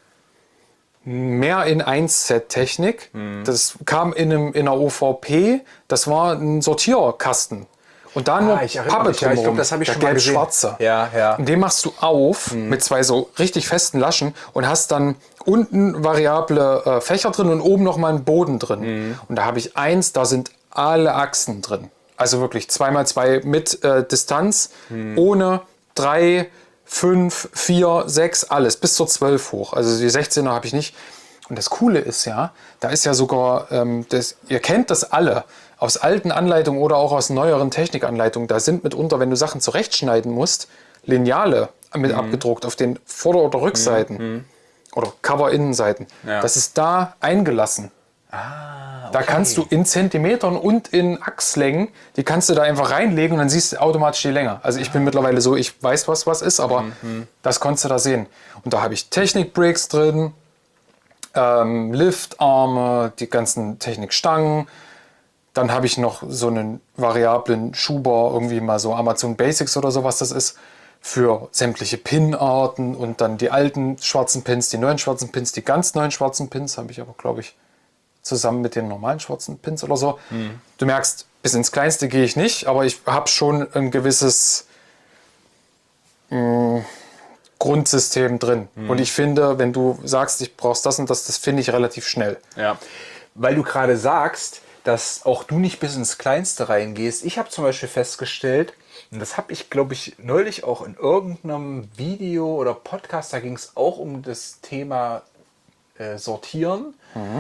mehr in eins Set Technik. Mhm. Das kam in, einem, in einer O V P, das war ein Sortierkasten. Und da nur
ah, ich
Pappe
mich, ja, ich glaube, das habe ich schon mal gesehen.
Schwarze.
Ja, ja.
Und den machst du auf mhm. mit zwei so richtig festen Laschen und hast dann unten variable äh, Fächer drin und oben noch mal einen Boden drin. Mhm. Und da habe ich eins, da sind alle Achsen drin. Also wirklich zwei mal zwei mit äh, Distanz, mhm. ohne drei, fünf, vier, sechs, alles, bis zur zwölf hoch. Also die sechzehner habe ich nicht. Und das Coole ist ja, da ist ja sogar, ähm, das, ihr kennt das alle, aus alten Anleitungen oder auch aus neueren Technikanleitungen, da sind mitunter, wenn du Sachen zurechtschneiden musst, Lineale mit mhm. abgedruckt auf den Vorder- oder Rückseiten mhm. oder Cover-Innenseiten. Ja. Das ist da eingelassen.
Ah, okay.
Da kannst du in Zentimetern und in Achslängen, die kannst du da einfach reinlegen und dann siehst du automatisch die Länge. Also ich bin ah. mittlerweile so, ich weiß, was was ist, aber mhm. das konntest du da sehen. Und da habe ich Technik-Breaks drin, ähm, Liftarme, die ganzen Technikstangen. Dann habe ich noch so einen variablen Schuber, irgendwie mal so Amazon Basics oder sowas das ist, für sämtliche Pin-Arten und dann die alten schwarzen Pins, die neuen schwarzen Pins, die ganz neuen schwarzen Pins, habe ich aber, glaube ich, zusammen mit den normalen schwarzen Pins oder so. Mhm. Du merkst, bis ins Kleinste gehe ich nicht, aber ich habe schon ein gewisses mh, Grundsystem drin. Mhm. Und ich finde, wenn du sagst, ich brauchst das und das, das finde ich relativ schnell.
Ja, weil du gerade sagst, dass auch du nicht bis ins Kleinste reingehst. Ich habe zum Beispiel festgestellt, und das habe ich, glaube ich, neulich auch in irgendeinem Video oder Podcast, da ging es auch um das Thema äh, Sortieren. Mhm.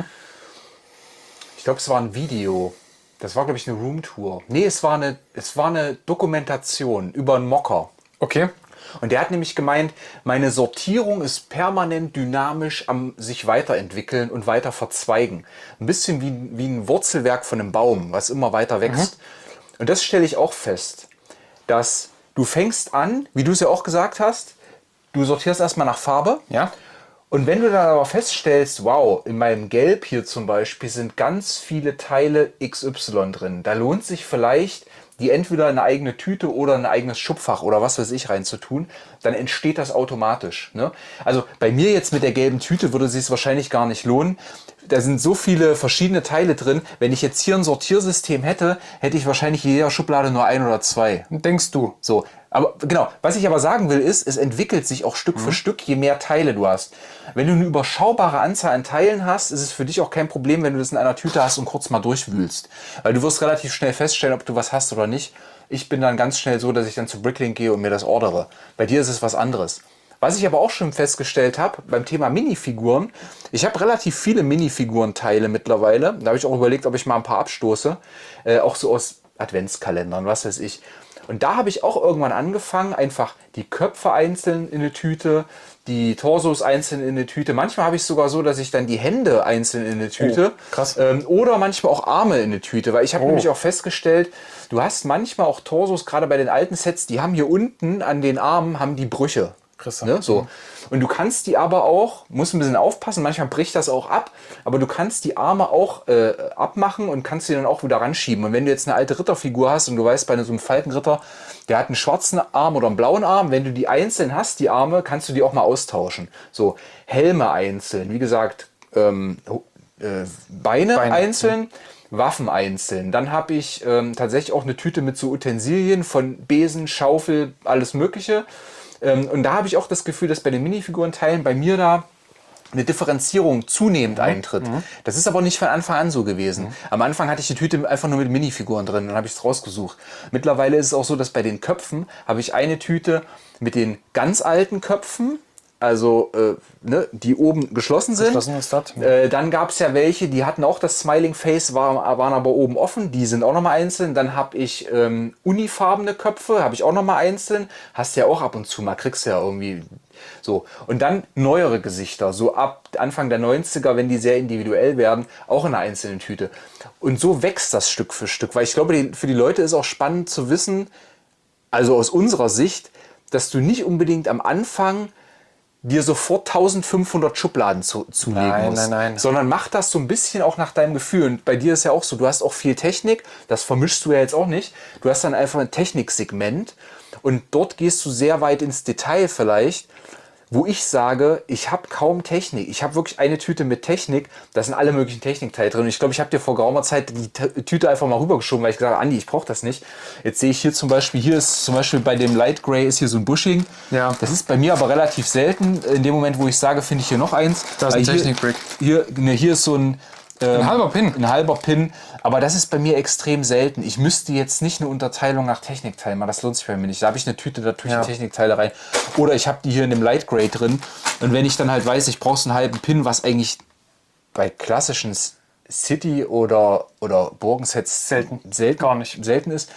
Ich glaube, es war ein Video. Das war, glaube ich, eine Roomtour. Nee, es war eine, es war eine Dokumentation über einen Mocker.
Okay.
Und der hat nämlich gemeint, meine Sortierung ist permanent dynamisch am sich weiterentwickeln und weiter verzweigen. Ein bisschen wie, wie ein Wurzelwerk von einem Baum, was immer weiter wächst. Mhm. Und das stelle ich auch fest, dass du fängst an, wie du es ja auch gesagt hast, du sortierst erstmal nach Farbe.
Ja.
Und wenn du dann aber feststellst, wow, in meinem Gelb hier zum Beispiel sind ganz viele Teile X Y drin, da lohnt sich vielleicht, die entweder in eine eigene Tüte oder in ein eigenes Schubfach oder was weiß ich reinzutun, dann entsteht das automatisch. Ne? Also bei mir jetzt mit der gelben Tüte würde es sich wahrscheinlich gar nicht lohnen. Da sind so viele verschiedene Teile drin. Wenn ich jetzt hier ein Sortiersystem hätte, hätte ich wahrscheinlich in jeder Schublade nur ein oder zwei.
Denkst du?
So. Aber genau, was ich aber sagen will, ist, es entwickelt sich auch Stück mhm. für Stück, je mehr Teile du hast. Wenn du eine überschaubare Anzahl an Teilen hast, ist es für dich auch kein Problem, wenn du das in einer Tüte hast und kurz mal durchwühlst. Weil du wirst relativ schnell feststellen, ob du was hast oder nicht. Ich bin dann ganz schnell so, dass ich dann zu Bricklink gehe und mir das ordere. Bei dir ist es was anderes. Was ich aber auch schon festgestellt habe beim Thema Minifiguren, ich habe relativ viele Minifigurenteile mittlerweile. Da habe ich auch überlegt, ob ich mal ein paar abstoße. Äh, auch so aus Adventskalendern, was weiß ich. Und da habe ich auch irgendwann angefangen, einfach die Köpfe einzeln in eine Tüte, die Torsos einzeln in eine Tüte. Manchmal habe ich es sogar so, dass ich dann die Hände einzeln in eine Tüte.
Oh, krass.
Ähm, oder manchmal auch Arme in eine Tüte. Weil ich habe oh. nämlich auch festgestellt, du hast manchmal auch Torsos, gerade bei den alten Sets, die haben hier unten an den Armen haben die Brüche. Ne? So. Und du kannst die aber auch, musst ein bisschen aufpassen, manchmal bricht das auch ab, aber du kannst die Arme auch äh, abmachen und kannst sie dann auch wieder ranschieben. Und wenn du jetzt eine alte Ritterfigur hast und du weißt, bei so einem Falkenritter, der hat einen schwarzen Arm oder einen blauen Arm, wenn du die einzeln hast, die Arme, kannst du die auch mal austauschen. So, Helme einzeln, wie gesagt, ähm, äh, Beine, Beine einzeln. Waffen einzeln. Dann habe ich ähm, tatsächlich auch eine Tüte mit so Utensilien von Besen, Schaufel, alles Mögliche. Ähm, und da habe ich auch das Gefühl, dass bei den Minifigurenteilen bei mir da eine Differenzierung zunehmend mhm. eintritt. Mhm. Das ist aber nicht von Anfang an so gewesen. Mhm. Am Anfang hatte ich die Tüte einfach nur mit Minifiguren drin, dann habe ich es rausgesucht. Mittlerweile ist es auch so, dass bei den Köpfen habe ich eine Tüte mit den ganz alten Köpfen, also äh, ne, die oben geschlossen sind.
Geschlossen ist das.
Äh, dann gab es ja welche, die hatten auch das Smiling Face, war, waren aber oben offen. Die sind auch nochmal einzeln. Dann habe ich ähm, unifarbene Köpfe, habe ich auch nochmal einzeln. Hast ja auch ab und zu mal, kriegst du ja irgendwie so. Und dann neuere Gesichter, so ab Anfang der neunziger, wenn die sehr individuell werden, auch in einer einzelnen Tüte. Und so wächst das Stück für Stück. Weil ich glaube, die, für die Leute ist auch spannend zu wissen, also aus unserer Sicht, dass du nicht unbedingt am Anfang dir sofort eintausendfünfhundert Schubladen zu, zulegen
nein,
musst.
Nein, nein,
sondern mach das so ein bisschen auch nach deinem Gefühl. Und bei dir ist ja auch so, du hast auch viel Technik, das vermischst du ja jetzt auch nicht. Du hast dann einfach ein Techniksegment und dort gehst du sehr weit ins Detail vielleicht, wo ich sage, ich habe kaum Technik. Ich habe wirklich eine Tüte mit Technik, da sind alle möglichen Technikteile drin. Und ich glaube, ich habe dir vor geraumer Zeit die T- Tüte einfach mal rübergeschoben, weil ich gesagt habe, Andi, ich brauche das nicht. Jetzt sehe ich hier zum Beispiel, hier ist zum Beispiel bei dem Light Gray ist hier so ein Bushing.
Ja.
Das ist bei mir aber relativ selten. In dem Moment, wo ich sage, finde ich hier noch eins.
Da ist ein Technik-Brick.
Hier, ne, hier ist so ein Ähm,
ein halber Pin.
Ein halber Pin. Aber das ist bei mir extrem selten. Ich müsste jetzt nicht eine Unterteilung nach Technikteilen machen. Das lohnt sich bei mir nicht. Da habe ich eine Tüte, da tue ich
ja.
die Technikteile rein. Oder ich habe die hier in dem Light Gray drin. Und wenn ich dann halt weiß, ich brauche so einen halben Pin, was eigentlich bei klassischen City- oder, oder Burgensets selten, selten,
Gar nicht.
selten ist,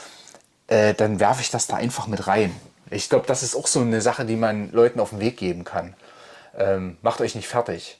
äh, dann werfe ich das da einfach mit rein. Ich glaube, das ist auch so eine Sache, die man Leuten auf den Weg geben kann. Ähm, macht euch nicht fertig.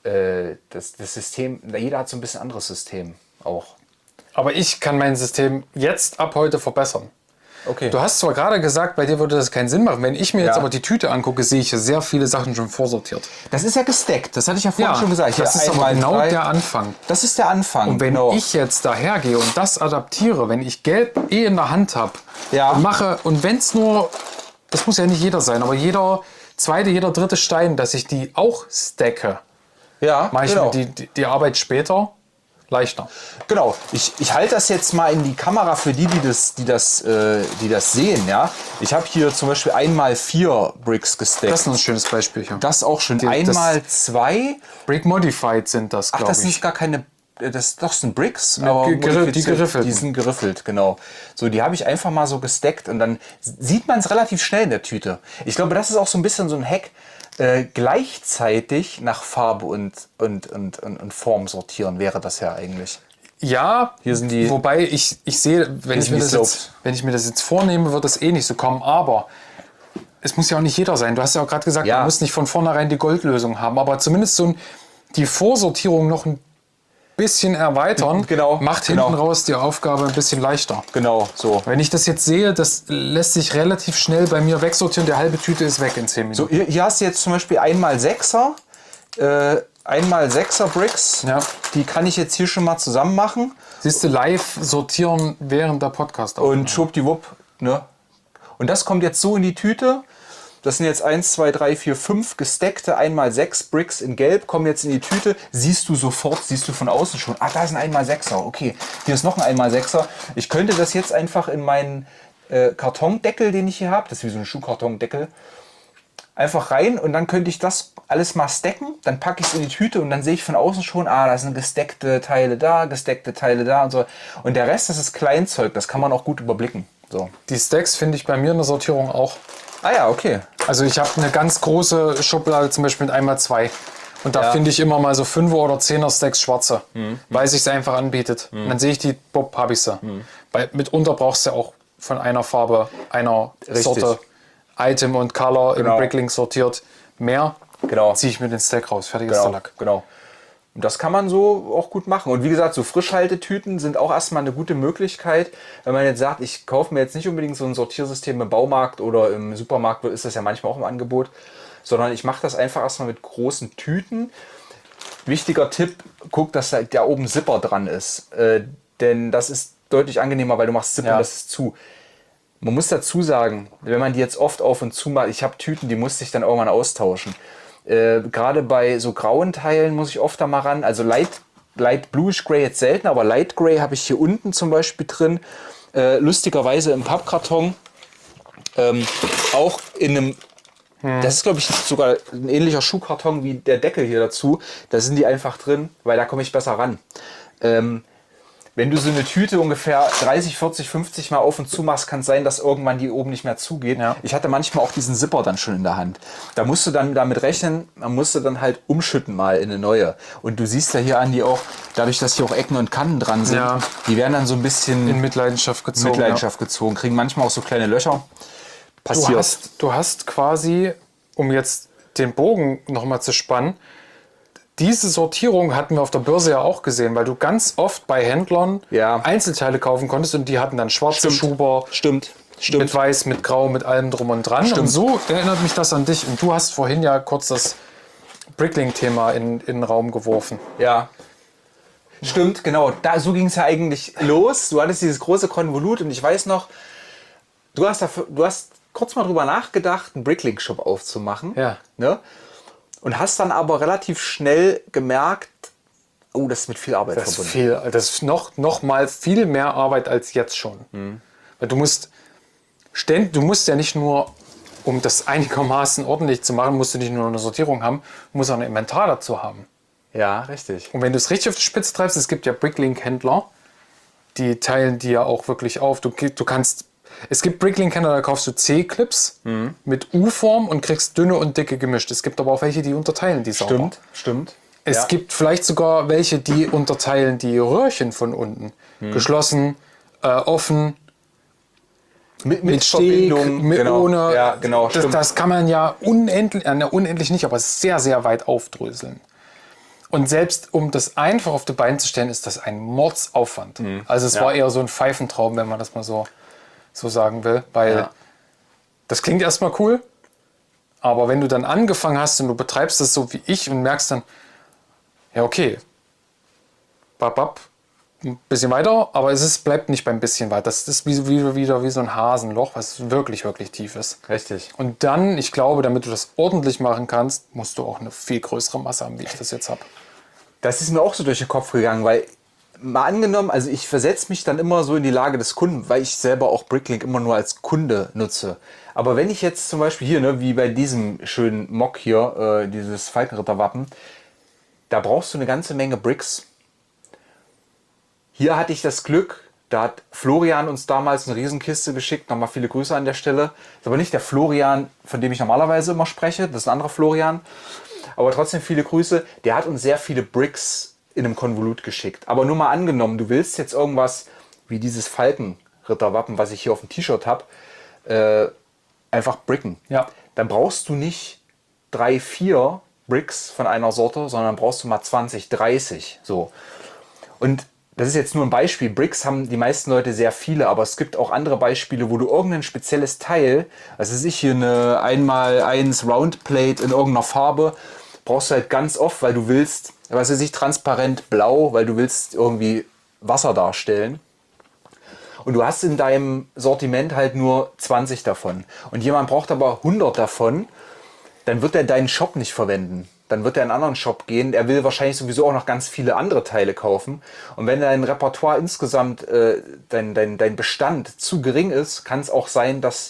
Das, das System, jeder hat so ein bisschen anderes System auch.
Aber ich kann mein System jetzt ab heute verbessern.
Okay.
Du hast zwar gerade gesagt, bei dir würde das keinen Sinn machen. Wenn ich mir
ja.
jetzt aber die Tüte angucke, sehe ich sehr viele Sachen schon vorsortiert.
Das ist ja gesteckt, das hatte ich ja vorhin
ja,
schon gesagt.
Das
ja,
ist aber genau drei. der Anfang.
Das ist der Anfang.
Und wenn
genau.
ich jetzt dahergehe und das adaptiere, wenn ich Gelb eh in der Hand habe
ja.
und mache, und wenn es nur, das muss ja nicht jeder sein, aber jeder zweite, jeder dritte Stein, dass ich die auch stacke.
Ja,
mache ich
genau.
die, die, die Arbeit später. leichter.
Genau, ich, ich halte das jetzt mal in die Kamera für die, die das, die das, äh, die das sehen. Ja? Ich habe hier zum Beispiel einmal vier Bricks gesteckt.
Das ist ein schönes Beispiel hier.
Das auch schon.
Die-
Einmal zwei.
Brick Modified sind das,
Ach,
glaube
das
ich.
sind gar keine. Das doch sind Bricks,
Ja,
aber
ge- geri- die
modifiziert.
geriffelten.
Die sind geriffelt, genau. So, die habe ich einfach mal so gesteckt und dann sieht man es relativ schnell in der Tüte. Ich glaube, das ist auch so ein bisschen so ein Hack. Äh, gleichzeitig nach Farbe und, und, und, und, und Form sortieren wäre das ja eigentlich.
Ja,
Hier sind die-
wobei ich, ich sehe, wenn ich,
sind
mir
die
das
Slopes.
jetzt, wenn ich mir das jetzt vornehme, wird das eh nicht so kommen. Aber es muss ja auch nicht jeder sein. Du hast ja auch gerade gesagt,
Ja.
man muss nicht von vornherein die Goldlösung haben. Aber zumindest so ein, die Vorsortierung noch ein bisschen erweitern,
Genau,
macht
genau.
hinten raus die Aufgabe ein bisschen leichter.
Genau, so.
Wenn ich das jetzt sehe, das lässt sich relativ schnell bei mir wegsortieren. Die halbe Tüte ist weg in zehn Minuten.
So, hier, hier hast du jetzt zum Beispiel einmal Sechser, äh, einmal Sechser Bricks.
Ja.
Die kann ich jetzt hier schon mal zusammen machen.
Siehst du, live sortieren während der Podcast.
Und schwuppdiwupp, ne? Und das kommt jetzt so in die Tüte. Das sind jetzt eins, zwei, drei, vier, fünf gesteckte einmal sechs Bricks in Gelb, kommen jetzt in die Tüte. Siehst du sofort, siehst du von außen schon. Ah, da ist ein einmal sechser. Okay, hier ist noch ein einmal sechser. Ich könnte das jetzt einfach in meinen äh, Kartondeckel, den ich hier habe, das ist wie so ein Schuhkartondeckel, einfach rein und dann könnte ich das alles mal stacken. Dann packe ich es in die Tüte und dann sehe ich von außen schon, ah, da sind gesteckte Teile da, gesteckte Teile da und so. Und der Rest, das ist Kleinzeug, das kann man auch gut überblicken. So.
Die Stacks finde ich bei mir in der Sortierung auch.
Ah ja, okay.
Also ich habe eine ganz große Schublade zum Beispiel mit einmal zwei. Und da
Ja.
finde ich immer mal so fünfer oder zehner Stacks schwarze, weil es sich einfach anbietet. Und dann sehe ich die, bob, habe ich sie. Weil mitunter brauchst du ja auch von einer Farbe, einer
Richtig.
Sorte, Item und Color
Genau.
im Bricklink sortiert. Mehr
Genau.
ziehe ich mir den Stack raus. Fertig ist
Genau,
der Lack.
genau. Und das kann man so auch gut machen. Und wie gesagt, so Frischhaltetüten sind auch erstmal eine gute Möglichkeit. Wenn man jetzt sagt, ich kaufe mir jetzt nicht unbedingt so ein Sortiersystem im Baumarkt oder im Supermarkt, ist das ja manchmal auch im Angebot, sondern ich mache das einfach erstmal mit großen Tüten. Wichtiger Tipp, guck, dass da, da oben Zipper dran ist. Äh, denn das ist deutlich angenehmer, weil du machst Zipper
Ja.
und das ist zu. Man muss dazu sagen, wenn man die jetzt oft auf und zu macht, ich habe Tüten, die musste ich dann irgendwann austauschen. Äh, Gerade bei so grauen Teilen muss ich oft da mal ran. Also Light, Light Bluish Gray jetzt selten, aber Light Gray habe ich hier unten zum Beispiel drin. Äh, lustigerweise im Pappkarton. Ähm, auch in einem, das ist glaube ich sogar ein ähnlicher Schuhkarton wie der Deckel hier dazu. Da sind die einfach drin, weil da komme ich besser ran. Ähm, Wenn du so eine Tüte ungefähr dreißig, vierzig, fünfzig Mal auf und zu machst, kann es sein, dass irgendwann die oben nicht mehr zugeht.
Ja.
Ich hatte manchmal auch diesen Zipper dann schon in der Hand. Da musst du dann damit rechnen, man musste dann halt umschütten mal in eine neue. Und du siehst ja hier an die auch, dadurch, dass hier auch Ecken und Kanten dran sind,
Ja.
die werden dann so ein bisschen
In Mitleidenschaft gezogen.
Mitleidenschaft gezogen, kriegen manchmal auch so kleine Löcher.
Ja.
Passiert.
Du, hast, du hast quasi, um jetzt den Bogen nochmal zu spannen, diese Sortierung hatten wir auf der Börse ja auch gesehen, weil du ganz oft bei Händlern
Ja.
Einzelteile kaufen konntest und die hatten dann schwarze
Stimmt.
Schuber,
Stimmt, stimmt.
mit weiß, mit grau, mit allem drum und dran. Und so erinnert mich das an dich. Und du hast vorhin ja kurz das Bricklink-Thema in, in den Raum geworfen.
Ja. Stimmt, genau. Da, so ging es ja eigentlich los. Du hattest dieses große Konvolut und ich weiß noch, du hast, dafür, du hast kurz mal drüber nachgedacht, einen Bricklink-Shop aufzumachen.
Ja.
Ne? Und hast dann aber relativ schnell gemerkt, oh, das ist mit viel Arbeit
Das ist,
verbunden.
viel, das ist noch, noch mal viel mehr Arbeit als jetzt schon. Weil du musst, ständ, du musst ja nicht nur, um das einigermaßen ordentlich zu machen, musst du nicht nur eine Sortierung haben, du musst auch ein Inventar dazu haben.
Ja, richtig.
Und wenn du es richtig auf die Spitze treibst, es gibt ja Bricklink-Händler, die teilen dir auch wirklich auf. Du, du kannst, es gibt Bricklink-Händler, da kaufst du C-Clips mit U-Form und kriegst dünne und dicke gemischt. Es gibt aber auch welche, die unterteilen die sauber.
Stimmt, stimmt.
Es
ja.
gibt vielleicht sogar welche, die unterteilen die Röhrchen von unten. Geschlossen, äh, offen,
mit, mit,
mit Steg, mit
genau.
ohne.
Ja, genau,
das,
stimmt.
das kann man ja unendlich, äh, ne, unendlich nicht, aber sehr, sehr weit aufdröseln. Und selbst um das einfach auf die Beine zu stellen, ist das ein Mordsaufwand. Also es
ja.
war eher so ein Pfeifentraum, wenn man das mal so, so sagen will. Weil
Ja.
das klingt erstmal cool, aber wenn du dann angefangen hast und du betreibst das so wie ich und merkst dann, ja okay, bap, bap, ein bisschen weiter, aber es ist, bleibt nicht beim bisschen weiter. Das ist wie, wie, wieder wie so ein Hasenloch, was wirklich, wirklich tief ist.
Richtig.
Und dann, ich glaube, damit du das ordentlich machen kannst, musst du auch eine viel größere Masse haben, wie ich das jetzt habe.
Das ist mir auch so durch den Kopf gegangen, weil mal angenommen, also ich versetze mich dann immer so in die Lage des Kunden, weil ich selber auch Bricklink immer nur als Kunde nutze. Aber wenn ich jetzt zum Beispiel hier, ne, wie bei diesem schönen Mock hier, äh, dieses Falkenritter-Wappen, da brauchst du eine ganze Menge Bricks. Hier hatte ich das Glück, da hat Florian uns damals eine Riesenkiste geschickt, nochmal viele Grüße an der Stelle. Das ist aber nicht der Florian, von dem ich normalerweise immer spreche, das ist ein anderer Florian. Aber trotzdem viele Grüße. Der hat uns sehr viele Bricks in einem Konvolut geschickt. Aber nur mal angenommen, du willst jetzt irgendwas wie dieses Falkenritterwappen, was ich hier auf dem T-Shirt habe, äh, einfach bricken.
Ja.
Dann brauchst du nicht drei, vier Bricks von einer Sorte, sondern brauchst du mal zwanzig, dreißig. So. Und das ist jetzt nur ein Beispiel. Bricks haben die meisten Leute sehr viele, aber es gibt auch andere Beispiele, wo du irgendein spezielles Teil, also ist ich hier eine eins mal eins Roundplate in irgendeiner Farbe, brauchst du halt ganz oft, weil du willst, was weiß ich, transparent blau, weil du willst irgendwie Wasser darstellen. Und du hast in deinem Sortiment halt nur zwanzig davon. Und jemand braucht aber hundert davon, dann wird er deinen Shop nicht verwenden. Dann wird er in einen anderen Shop gehen. Er will wahrscheinlich sowieso auch noch ganz viele andere Teile kaufen. Und wenn dein Repertoire insgesamt, äh, dein, dein, dein Bestand zu gering ist, kann es auch sein, dass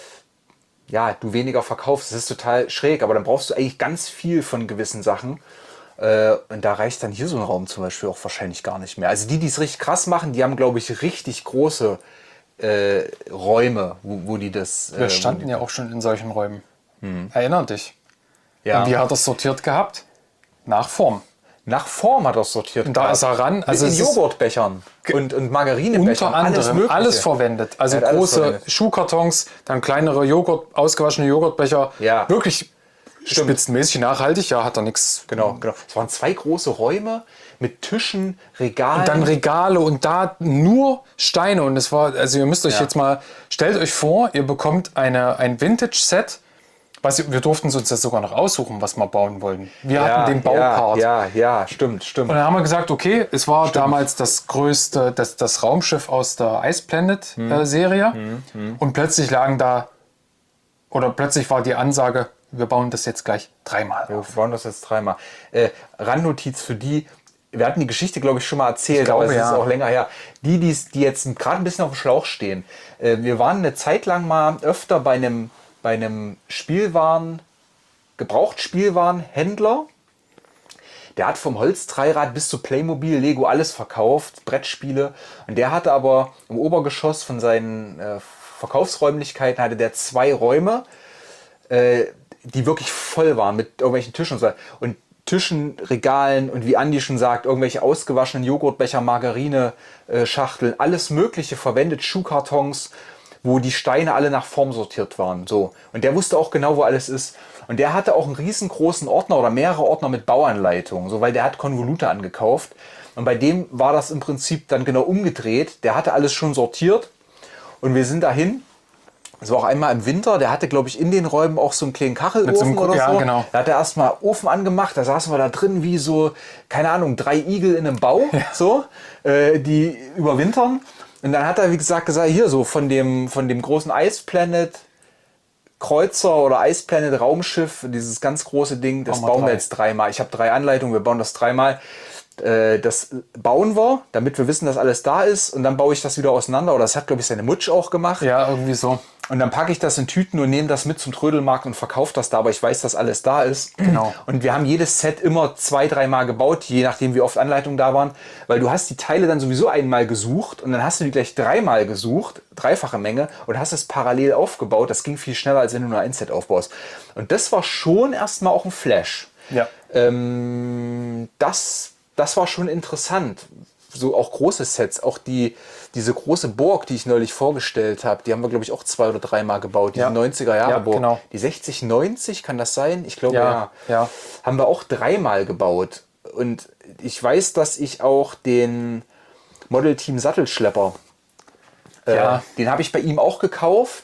ja, du weniger verkaufst. Das ist total schräg, aber dann brauchst du eigentlich ganz viel von gewissen Sachen. Äh, und da reicht dann hier so ein Raum zum Beispiel auch wahrscheinlich gar nicht mehr. Also die, die es richtig krass machen, die haben, glaube ich, richtig große äh, Räume, wo, wo die das... Äh,
Wir standen ja auch schon in solchen Räumen.
Hm.
Erinner dich.
Ja.
Und wie hat er es sortiert gehabt? Nach Form.
Nach Form hat er es sortiert.
Und da
gehabt.
ist er ran. Also
in Joghurtbechern und, und Margarinebechern.
Unter anderem
alles,
alles verwendet. Also
Er hat alles
große
verwendet.
Schuhkartons, dann kleinere Joghurt, ausgewaschene Joghurtbecher.
Ja.
Wirklich
Stimmt.
spitzenmäßig nachhaltig. Ja, hat er nichts.
Genau, genau. Es waren zwei große Räume mit Tischen, Regalen.
Und dann Regale und da nur Steine. Und es war, also ihr müsst euch
Ja.
jetzt mal, stellt euch vor, ihr bekommt eine, ein Vintage-Set. Was, wir durften uns das sogar noch aussuchen, was wir bauen wollten. Wir
ja,
hatten den Baupart.
Ja, ja, ja, stimmt, stimmt.
Und dann haben wir gesagt, okay, es war damals das größte, das, das Raumschiff aus der Ice Planet-Serie.
Hm. Hm.
Und plötzlich lagen da, oder plötzlich war die Ansage, wir bauen das jetzt gleich dreimal.
Wir bauen das jetzt dreimal. Äh, Randnotiz für die, wir hatten die Geschichte, glaube ich, schon mal erzählt,
Ich glaube,
aber es
ja.
ist auch länger her. Die, die's, die jetzt gerade ein bisschen auf dem Schlauch stehen. Äh, wir waren eine Zeit lang mal öfter bei einem, bei einem Spielwaren, Gebrauchtspielwarenhändler. Der hat vom Holzdreirad bis zu Playmobil, Lego alles verkauft, Brettspiele. Und der hatte aber im Obergeschoss von seinen äh, Verkaufsräumlichkeiten hatte der zwei Räume, äh, die wirklich voll waren mit irgendwelchen Tischen und so. Und Tischen, Regalen und wie Andi schon sagt, irgendwelche ausgewaschenen Joghurtbecher, Margarine, äh, Schachteln, alles Mögliche verwendet, Schuhkartons, wo die Steine alle nach Form sortiert waren. So. Und der wusste auch genau, wo alles ist. Und der hatte auch einen riesengroßen Ordner oder mehrere Ordner mit Bauanleitungen, so, weil der hat Konvolute angekauft. Und bei dem war das im Prinzip dann genau umgedreht. Der hatte alles schon sortiert. Und wir sind dahin. Das war auch einmal im Winter, der hatte, glaube ich, in den Räumen auch so einen kleinen Kachelofen
so einem-
oder
ja,
so.
genau.
Da hat er erstmal Ofen angemacht, da saßen wir da drin wie so, keine Ahnung, drei Igel in einem Bau, so, äh, die überwintern. Und dann hat er, wie gesagt, gesagt, hier so von dem, von dem großen Ice Planet Kreuzer oder Ice Planet Raumschiff, dieses ganz große Ding, das
Bauen wir
bauen wir
drei.
jetzt dreimal. Ich habe drei Anleitungen, wir bauen das dreimal. Äh, Das bauen wir, damit wir wissen, dass alles da ist. Und dann baue ich das wieder auseinander. Oder das hat, glaube ich, seine Mutsch auch gemacht.
Ja, irgendwie so.
Und dann packe ich das in Tüten und nehme das mit zum Trödelmarkt und verkaufe das da. Aber ich weiß, dass alles da ist.
Genau.
Und wir haben jedes Set immer zwei, dreimal gebaut, je nachdem, wie oft Anleitungen da waren. Weil du hast die Teile dann sowieso einmal gesucht und dann hast du die gleich dreimal gesucht, dreifache Menge, und hast es parallel aufgebaut. Das ging viel schneller, als wenn du nur ein Set aufbaust. Und das war schon erstmal auch ein Flash.
Ja.
Ähm, das, das war schon interessant. So auch große Sets, auch die, diese große Burg, die ich neulich vorgestellt habe, die haben wir, glaube ich, auch zwei oder dreimal gebaut. Diese
Ja.
neunziger Jahre
Ja,
Burg.
genau.
Die sechzig neunzig, kann das sein? Ich glaube,
Ja,
ja.
ja.
Haben wir auch dreimal gebaut. Und ich weiß, dass ich auch den Model Team Sattelschlepper, äh,
Ja.
den habe ich bei ihm auch gekauft.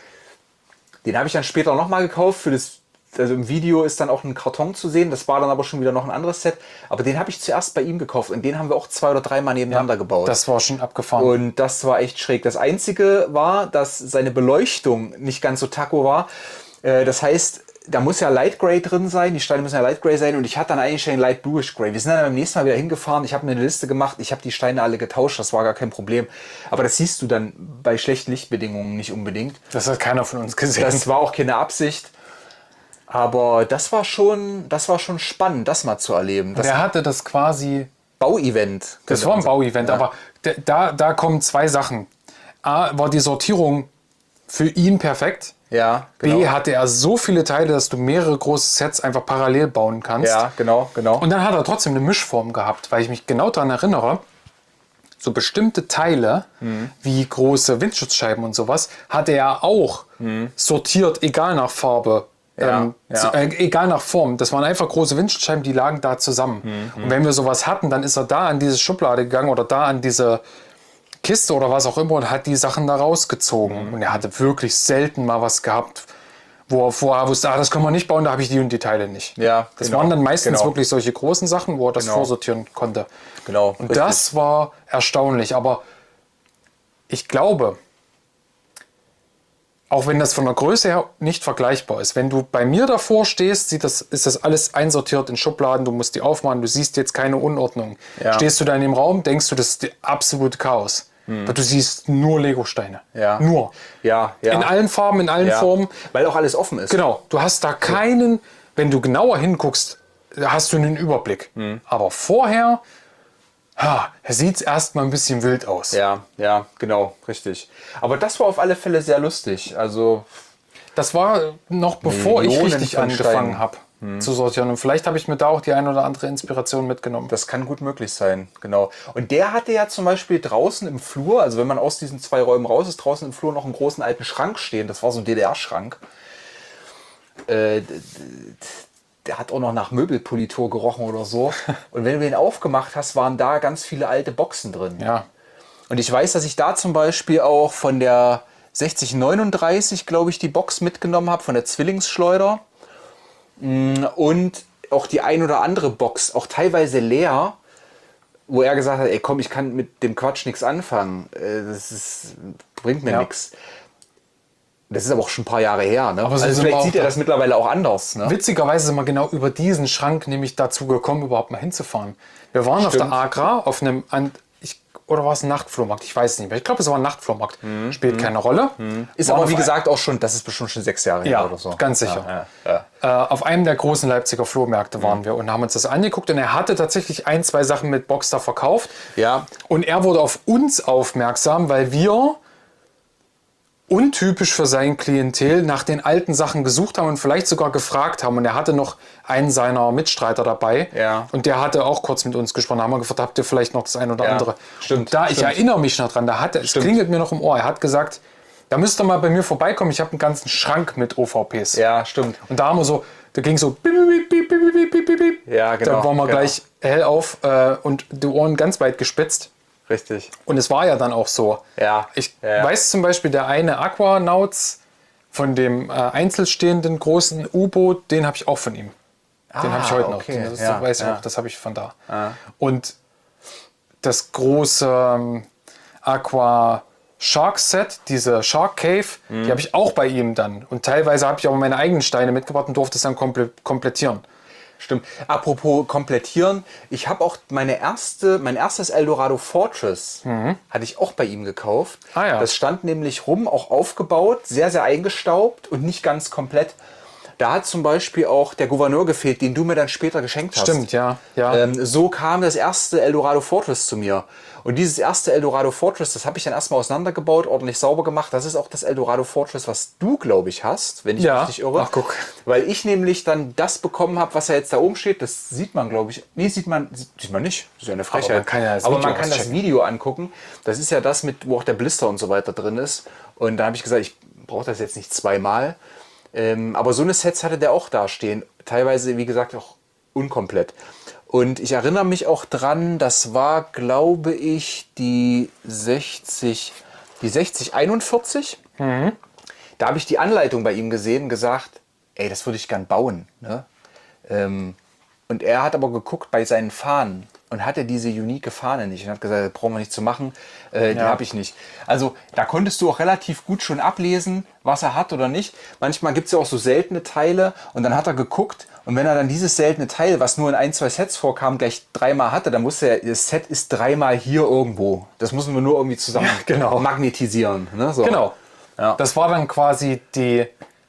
Den habe ich dann später nochmal gekauft für das. Also im Video ist dann auch ein Karton zu sehen. Das war dann aber schon wieder noch ein anderes Set. Aber den habe ich zuerst bei ihm gekauft. Und den haben wir auch zwei oder dreimal nebeneinander gebaut.
Das war schon abgefahren.
Und das war echt schräg. Das Einzige war, dass seine Beleuchtung nicht ganz so taco war. Äh, Das heißt, da muss ja Light Gray drin sein, die Steine müssen ja Light Gray sein und ich hatte dann eigentlich schon Light Bluish Gray. Wir sind dann beim nächsten Mal wieder hingefahren, ich habe mir eine Liste gemacht, ich habe die Steine alle getauscht, das war gar kein Problem. Aber das siehst du dann bei schlechten Lichtbedingungen nicht unbedingt.
Das hat keiner von uns gesehen.
Das war auch keine Absicht. Aber das war schon, das war schon spannend, das mal zu erleben. Das
Der hatte das quasi...
Bauevent.
Das war ein Bauevent, ja. Aber da, da kommen zwei Sachen. A, war die Sortierung für ihn perfekt.
Ja, genau.
B, hatte er so viele Teile, dass du mehrere große Sets einfach parallel bauen kannst.
Ja, genau, genau.
Und dann hat er trotzdem eine Mischform gehabt, weil ich mich genau daran erinnere, so bestimmte Teile, mhm. wie große Windschutzscheiben und sowas, hatte er auch mhm. sortiert, egal nach Farbe.
Ja,
ähm,
ja.
Äh, egal nach Form. Das waren einfach große Windschutzscheiben, die lagen da zusammen. Mhm. Und wenn wir sowas hatten, dann ist er da an diese Schublade gegangen oder da an diese Kiste oder was auch immer und hat die Sachen da rausgezogen. Mhm. Und er hatte wirklich selten mal was gehabt, wo er vorher wusste, ah, das können wir nicht bauen, da habe ich die und die Teile nicht.
Ja,
das
genau,
waren dann meistens
genau.
wirklich solche großen Sachen, wo er das
Genau.
vorsortieren konnte.
Genau.
Und
richtig.
das war erstaunlich. Aber ich glaube, auch wenn das von der Größe her nicht vergleichbar ist, wenn du bei mir davor stehst, sieht das, ist das alles einsortiert in Schubladen, du musst die aufmachen, du siehst jetzt keine Unordnung. Ja. Stehst du da in dem Raum, denkst du, das ist die absolute Chaos. Hm. Du siehst nur Lego-Steine.
Ja.
Nur.
Ja, ja.
In allen Farben, in allen
ja.
Formen.
Weil auch alles offen ist.
Genau. Du hast da keinen, wenn du genauer hinguckst, hast du einen Überblick. Hm. Aber vorher... Ha, sieht es erstmal ein bisschen wild aus.
Ja, ja, genau, richtig. Aber das war auf alle Fälle sehr lustig. Also
das war noch bevor
Millionen
ich richtig
von
angefangen
Steinen.
habe hm. zu sortieren. Und vielleicht habe ich mir da auch die ein oder andere Inspiration mitgenommen.
Das kann gut möglich sein, genau. Und der hatte ja zum Beispiel draußen im Flur, also wenn man aus diesen zwei Räumen raus ist, draußen im Flur noch einen großen alten Schrank stehen. Das war so ein D D R-Schrank. Äh, der hat auch noch nach Möbelpolitur gerochen oder so. Und wenn du den aufgemacht hast, waren da ganz viele alte Boxen drin.
Ja.
Und ich weiß, dass ich da zum Beispiel auch von der sechzig neununddreißig, glaube ich, die Box mitgenommen habe, von der Zwillingsschleuder. Und auch die ein oder andere Box, auch teilweise leer, wo er gesagt hat, ey komm, ich kann mit dem Quatsch nichts anfangen. Das ist, bringt mir ja. nichts. Das ist aber auch schon ein paar Jahre her. Ne?
Aber so
also vielleicht sieht er das mittlerweile auch anders. Ne?
Witzigerweise sind wir genau über diesen Schrank nämlich dazu gekommen, überhaupt mal hinzufahren. Wir waren Stimmt. auf der Agra, auf einem, ich, oder war es ein Nachtflohmarkt? Ich weiß nicht mehr. Ich glaube, es war ein Nachtflohmarkt. Mhm. Spielt mhm. keine Rolle.
Mhm. Ist war aber wie gesagt auch schon, das ist bestimmt schon sechs Jahre
ja,
her oder so.
Ganz sicher.
Ja, ja,
ja. Äh, auf einem der großen Leipziger Flohmärkte mhm. waren wir und haben uns das angeguckt. Und er hatte tatsächlich ein, zwei Sachen mit Boxster verkauft.
Ja.
Und er wurde auf uns aufmerksam, weil wir... untypisch für sein Klientel nach den alten Sachen gesucht haben und vielleicht sogar gefragt haben. Und er hatte noch einen seiner Mitstreiter dabei.
Ja.
Und der hatte auch kurz mit uns gesprochen. Da haben wir gefragt, habt ihr vielleicht noch das eine oder
ja.
andere?
Stimmt.
Und da,
stimmt.
ich erinnere mich noch dran, da hat er, es klingelt mir noch im Ohr. Er hat gesagt, da müsst ihr mal bei mir vorbeikommen. Ich habe einen ganzen Schrank mit O V Ps.
Ja, stimmt.
Und da haben wir so, da ging so, bip, bip, bip, bip, bip, bip, bip.
Ja, genau.
Da waren wir
genau.
gleich hell auf äh, und die Ohren ganz weit gespitzt.
Richtig.
Und es war ja dann auch so.
Ja.
Ich
ja.
weiß zum Beispiel, der eine Aquanauts von dem äh, einzelstehenden großen U-Boot, den habe ich auch von ihm. Den
ah,
habe ich heute
okay.
noch. Das
ja,
weiß ich
ja.
auch, das habe ich von da.
Ah.
Und das große ähm, Aqua Shark Set, diese Shark Cave, mhm. die habe ich auch bei ihm dann. Und teilweise habe ich auch meine eigenen Steine mitgebracht und durfte es dann komple komplettieren.
Stimmt. Apropos komplettieren, ich habe auch meine erste, mein erstes Eldorado Fortress mhm. hatte ich auch bei ihm gekauft.
Ah, ja.
Das stand nämlich rum, auch aufgebaut, sehr, sehr eingestaubt und nicht ganz komplett. Da hat zum Beispiel auch der Gouverneur gefehlt, den du mir dann später geschenkt hast.
Stimmt, ja. ja.
Ähm, so kam das erste Eldorado Fortress zu mir. Und dieses erste Eldorado Fortress, das habe ich dann erstmal auseinandergebaut, ordentlich sauber gemacht. Das ist auch das Eldorado Fortress, was du, glaube ich, hast, wenn ich
ja.
mich nicht irre.
Ach, guck.
Weil ich nämlich dann das bekommen habe, was ja jetzt da oben steht. Das sieht man, glaube ich. Nee, sieht man, sieht man nicht. Das ist ja eine Frechheit.
Aber man kann ja das
Aber
Video
man kann das Video angucken. Das ist ja das, mit, wo auch der Blister und so weiter drin ist. Und da habe ich gesagt, ich brauche das jetzt nicht zweimal. Ähm, aber so eine Sets hatte der auch da stehen. Teilweise, wie gesagt, auch unkomplett. Und ich erinnere mich auch dran, das war, glaube ich, die sechzig, die sechzig einundvierzig.
Mhm.
Da habe ich die Anleitung bei ihm gesehen und gesagt, ey, das würde ich gern bauen. Ne? Ähm, und er hat aber geguckt bei seinen Fahnen. und hatte diese unique Fahne nicht und hat gesagt, das brauchen wir nicht zu machen, äh, die
Ja.
habe ich nicht. Also da konntest du auch relativ gut schon ablesen, was er hat oder nicht. Manchmal gibt es ja auch so seltene Teile und dann hat er geguckt und wenn er dann dieses seltene Teil, was nur in ein, zwei Sets vorkam, gleich dreimal hatte, dann wusste er, das Set ist dreimal hier irgendwo. Das müssen wir nur irgendwie zusammen
Ja, genau.
magnetisieren. Ne? So.
Genau.
Ja.
Das war dann quasi die,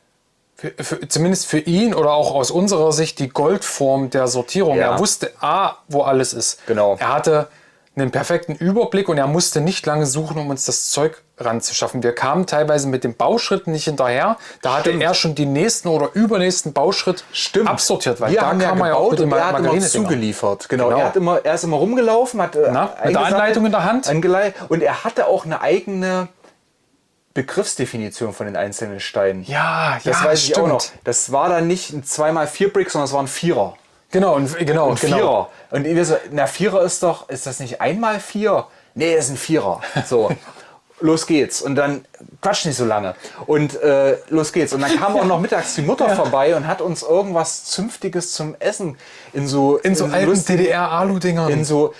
für, für, zumindest für ihn oder auch aus unserer Sicht, die Goldform der Sortierung.
Ja.
Er wusste A, wo alles ist.
Genau.
Er hatte einen perfekten Überblick und er musste nicht lange suchen, um uns das Zeug ranzuschaffen. Wir kamen teilweise mit den Bauschritten nicht hinterher. Da hatte
Stimmt.
er schon die nächsten oder übernächsten Bauschritt
Stimmt.
absortiert, weil
wir
da
haben ja
kam er ja auch
gebaut
mit den
und er hat immer
Margarine-Dinger.
zugeliefert. Genau.
Genau.
Er, hat immer, er ist immer rumgelaufen, hat äh,
Na, mit der
eingesammelt,
Anleitung in der Hand.
angelei- und er hatte auch eine eigene Begriffsdefinition von den einzelnen Steinen.
Ja,
Das
ja,
weiß ich
stimmt.
auch noch. Das war dann nicht ein zwei mal vier Brick, sondern es war ein Vierer.
Genau, und, genau,
Ein
genau.
Vierer. Und wir so, na Vierer ist doch, ist das nicht einmal vier? Nee, das ist ein Vierer. So, los geht's. Und dann quatsch nicht so lange. Und äh, los geht's. Und dann kam auch noch mittags die Mutter vorbei und hat uns irgendwas Zünftiges zum Essen in so,
In so alten
lustigen-
D D R-Alu-Dingern.
in so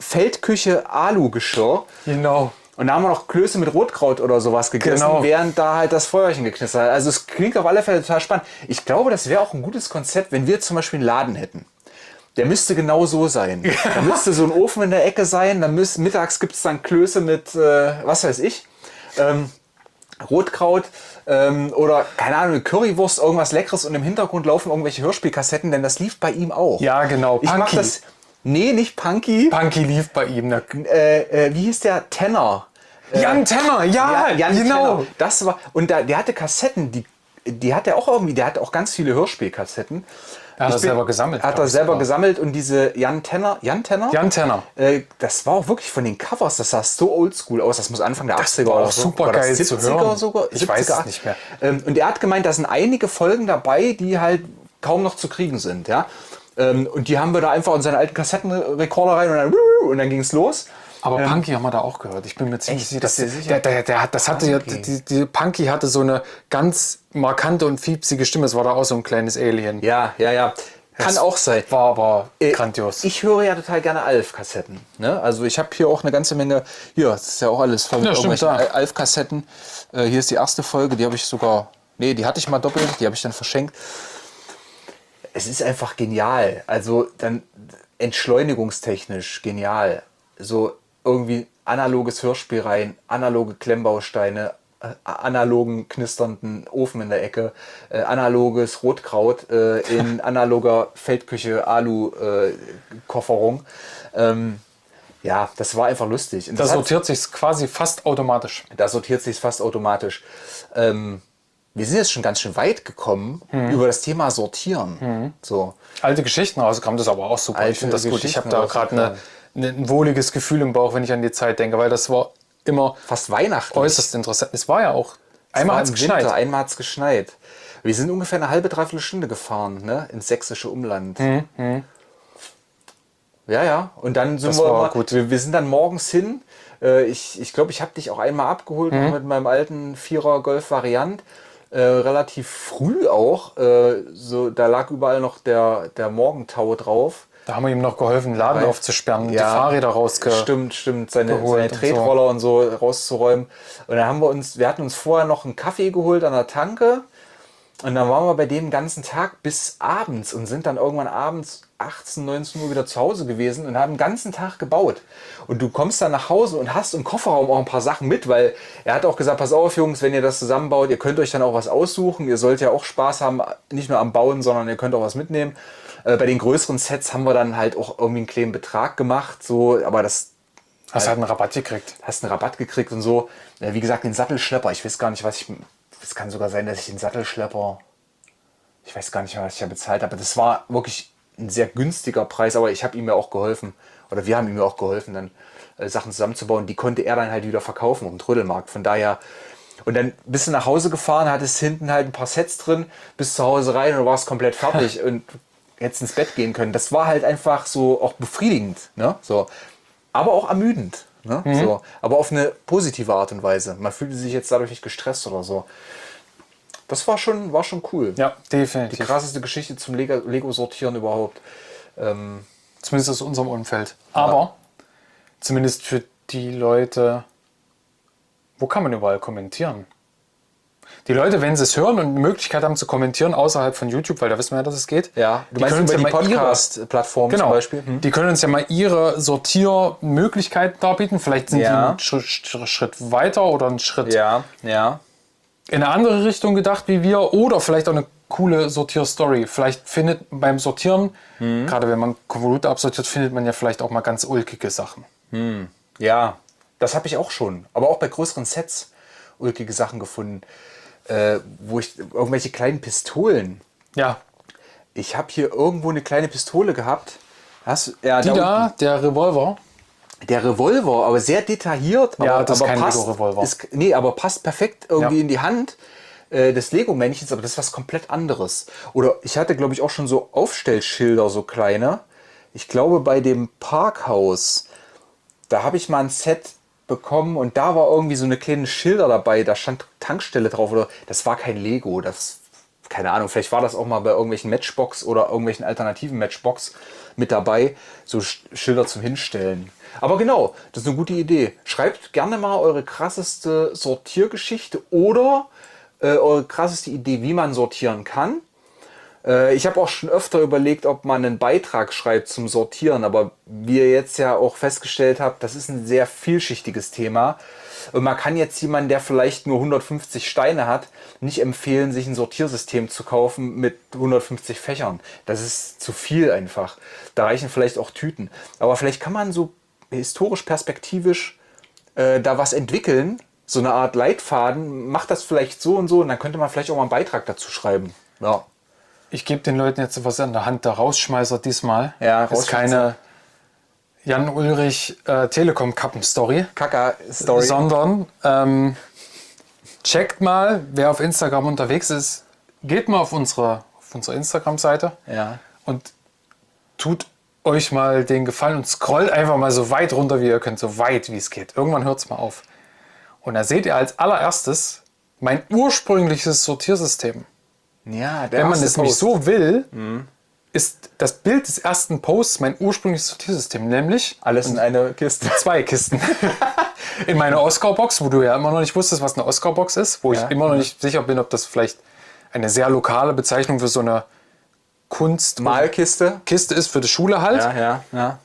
Feldküche-Alu-Geschirr.
Genau.
Und da haben wir noch Klöße mit Rotkraut oder sowas gegessen,
Genau.
während da halt das Feuerchen geknistert hat. Also es klingt auf alle Fälle total spannend. Ich glaube, das wäre auch ein gutes Konzept, wenn wir zum Beispiel einen Laden hätten. Der müsste genau so sein. Da müsste so ein Ofen in der Ecke sein. Dann müsst, mittags gibt es dann Klöße mit, äh, was weiß ich, ähm, Rotkraut ähm, oder, keine Ahnung, eine Currywurst, irgendwas Leckeres und im Hintergrund laufen irgendwelche Hörspielkassetten, denn das lief bei ihm auch.
Ja, genau.
Ich mach
Punky.
das. Nee, nicht Punky.
Punky lief bei ihm. Ne?
Äh, äh, wie hieß der? Tenor.
Jan Tenner, ja,
Ja, Jan
genau.
Tenner. Das war, und da, der hatte Kassetten, die, die hat er auch irgendwie, der hat auch ganz viele Hörspielkassetten.
Er hat
Ich
das
bin-
selber gesammelt.
Hat
glaub
er
ich
selber
sogar.
gesammelt und diese Jan Tenner, Jan Tenner?
Jan Tenner.
Äh, das war auch wirklich von den Covers, das sah so oldschool aus, das muss Anfang der achtziger
war
oder
auch
so.
super
War das
geil zu
siebziger
hören.
sogar?
Ich weiß es
siebziger,
nicht mehr.
Ähm, und er hat gemeint, da sind einige Folgen dabei, die halt kaum noch zu kriegen sind. Ja? Ähm, und die haben wir da einfach in seinen alten Kassettenrekorder rein und dann, und dann ging es los.
Aber Punky haben wir da auch gehört. Ich bin mir ziemlich
Echt?
sicher,
Bist
dass
du
der,
sicher?
der, der, der hat, das hatte ja,
Punky.
die, die Punky hatte so eine ganz markante und fiepsige Stimme. Es war da auch so ein kleines Alien.
Ja, ja, ja. Kann
Das
auch sein.
War aber
Äh,
grandios.
Ich höre ja total gerne Alf-Kassetten. Ne? Also ich habe hier auch eine ganze Menge, hier, das ist ja auch alles voll mit
Ja, stimmt,
irgendwelchen
da.
Al- Alf-Kassetten. Äh, hier ist die erste Folge, die habe ich sogar, nee, die hatte ich mal doppelt, die habe ich dann verschenkt. Es ist einfach genial. Also dann entschleunigungstechnisch genial. So irgendwie analoges Hörspiel rein, analoge Klemmbausteine, äh, analogen knisternden Ofen in der Ecke, äh, analoges Rotkraut äh, in analoger Feldküche Alu-Kofferung. ähm, ja, das war einfach lustig. Und
Da
das hat-
sortiert sich quasi fast automatisch.
da sortiert sich fast automatisch. Ähm, wir sind jetzt schon ganz schön weit gekommen über das Thema Sortieren. So.
Alte Geschichten rausgekommen, das ist aber auch super.
Alte
ich finde das gut. Ich habe
Geschichten
da gerade eine, eine, ein wohliges Gefühl im Bauch, wenn ich an die Zeit denke, weil das war immer
Fast Weihnachten.
äußerst interessant. Es war ja auch, einmal hat es geschneit.
Winter, einmal hat es geschneit. Wir sind ungefähr eine halbe, dreiviertel Stunde gefahren, ne? Ins sächsische Umland. Ja, ja. Und dann sind
Das
wir
war
immer,
gut.
Wir, wir sind dann morgens hin. Äh, ich ich glaube, ich habe dich auch einmal abgeholt
Mhm.
noch mit meinem alten Vierer Golf Variant. Äh, relativ früh auch. Äh, so, da lag überall noch der, der Morgentau drauf.
Da haben wir ihm noch geholfen, den Laden
Weil-
aufzusperren, die
Ja,
Fahrräder rausge...
Stimmt, stimmt, seine,
geholt
seine
und
Tretroller und so. rauszuräumen. Und dann haben wir uns, wir hatten uns vorher noch einen Kaffee geholt an der Tanke. Und dann waren wir bei dem den ganzen Tag bis abends und sind dann irgendwann abends achtzehn, neunzehn Uhr wieder zu Hause gewesen und haben den ganzen Tag gebaut. Und du kommst dann nach Hause und hast im Kofferraum auch ein paar Sachen mit, weil er hat auch gesagt, pass auf Jungs, wenn ihr das zusammenbaut, ihr könnt euch dann auch was aussuchen. Ihr sollt ja auch Spaß haben, nicht nur am Bauen, sondern ihr könnt auch was mitnehmen. Äh, bei den größeren Sets haben wir dann halt auch irgendwie einen kleinen Betrag gemacht, so, aber das
Hast halt einen Rabatt gekriegt.
hast einen Rabatt gekriegt und so. Äh, Wie gesagt, den Sattelschlepper, ich weiß gar nicht, was ich. Es kann sogar sein, dass ich den Sattelschlepper. Ich weiß gar nicht mehr, was ich da bezahlt habe. Das war wirklich ein sehr günstiger Preis, aber ich habe ihm ja auch geholfen. Oder wir haben ihm ja auch geholfen, dann äh, Sachen zusammenzubauen. Die konnte er dann halt wieder verkaufen auf dem Trödelmarkt. Von daher. Und dann bist du nach Hause gefahren, hattest hinten halt ein paar Sets drin, bist zu Hause rein und du warst komplett fertig und hättest ins Bett gehen können. Das war halt einfach so auch befriedigend. Ne? So. Aber auch ermüdend. Ne? So, aber auf eine positive Art und Weise. Man fühlte sich jetzt dadurch nicht gestresst oder so. Das war schon, war schon cool.
Ja,
Die
definitiv.
krasseste Geschichte zum Lego- Lego-Sortieren überhaupt. Ähm,
Zumindest aus unserem Umfeld. Aber ja. zumindest für die Leute, wo kann man überall kommentieren? Die Leute, wenn sie es hören und eine Möglichkeit haben zu kommentieren außerhalb von YouTube, weil da wissen wir ja, dass es geht.
Ja, du
die
meinst
können
über
uns
die
ja
Podcast-Plattform
genau,
zum Beispiel? Hm.
Die können uns ja mal ihre Sortiermöglichkeiten darbieten. Vielleicht sind
ja.
die einen Schritt, Schritt weiter oder einen Schritt
ja. Ja.
in eine andere Richtung gedacht wie wir. Oder vielleicht auch eine coole Sortierstory. Vielleicht findet beim Sortieren, hm. gerade wenn man Konvolute absortiert, findet man ja vielleicht auch mal ganz ulkige Sachen.
Hm. Ja, das habe ich auch schon. Aber auch bei größeren Sets ulkige Sachen gefunden. Äh, wo ich irgendwelche kleinen Pistolen.
Ja.
Ich habe hier irgendwo eine kleine Pistole gehabt. Hast, ja,
Die da, der Revolver.
Der Revolver, aber sehr detailliert.
Ja,
aber,
das
aber
ist kein
passt,
Lego-Revolver.
Ist, nee, aber passt perfekt irgendwie
ja.
in die Hand äh, des Lego-Männchens, aber das ist was komplett anderes. Oder ich hatte, glaube ich, auch schon so Aufstellschilder, so kleine. Ich glaube, bei dem Parkhaus, da habe ich mal ein Set bekommen und da war irgendwie so eine kleine Schilder dabei, da stand Tankstelle drauf oder das war kein Lego, das, keine Ahnung, vielleicht war das auch mal bei irgendwelchen Matchbox oder irgendwelchen alternativen Matchbox mit dabei, so Schilder zum Hinstellen. Aber genau, das ist eine gute Idee. Schreibt gerne mal eure krasseste Sortiergeschichte oder äh, eure krasseste Idee, wie man sortieren kann. Ich habe auch schon öfter überlegt, ob man einen Beitrag schreibt zum Sortieren, aber wie ihr jetzt ja auch festgestellt habt, das ist ein sehr vielschichtiges Thema. Und man kann jetzt jemanden, der vielleicht nur hundertfünfzig Steine hat, nicht empfehlen, sich ein Sortiersystem zu kaufen mit hundertfünfzig Fächern. Das ist zu viel einfach. Da reichen vielleicht auch Tüten. Aber vielleicht kann man so historisch perspektivisch äh, da was entwickeln, so eine Art Leitfaden, macht das vielleicht so und so und dann könnte man vielleicht auch mal einen Beitrag dazu schreiben. Ja.
Ich gebe den Leuten jetzt was an der Hand, der Rausschmeißer diesmal.
Ja,
das ist keine Jan-Ulrich äh, Telekom-Kappen-Story.
Kaka-Story.
Sondern ähm, checkt mal, wer auf Instagram unterwegs ist, geht mal auf unsere, auf unsere Instagram-Seite
ja.
und tut euch mal den Gefallen und scrollt einfach mal so weit runter, wie ihr könnt, so weit wie es geht. Irgendwann hört es mal auf. Und da seht ihr als allererstes mein ursprüngliches Sortiersystem.
Ja, der
Wenn man es nämlich
Post.
so will,
mhm.
ist das Bild des ersten Posts mein ursprüngliches Sortiersystem, nämlich
alles in eine Kiste.
Zwei Kisten. In meiner Oscar-Box, wo du ja immer noch nicht wusstest, was eine Oscar-Box ist, wo
ja.
ich immer noch nicht sicher bin, ob das vielleicht eine sehr lokale Bezeichnung für so eine Kunst-
Malkiste
Kiste ist für die Schule halt.
Ja, ja, ja.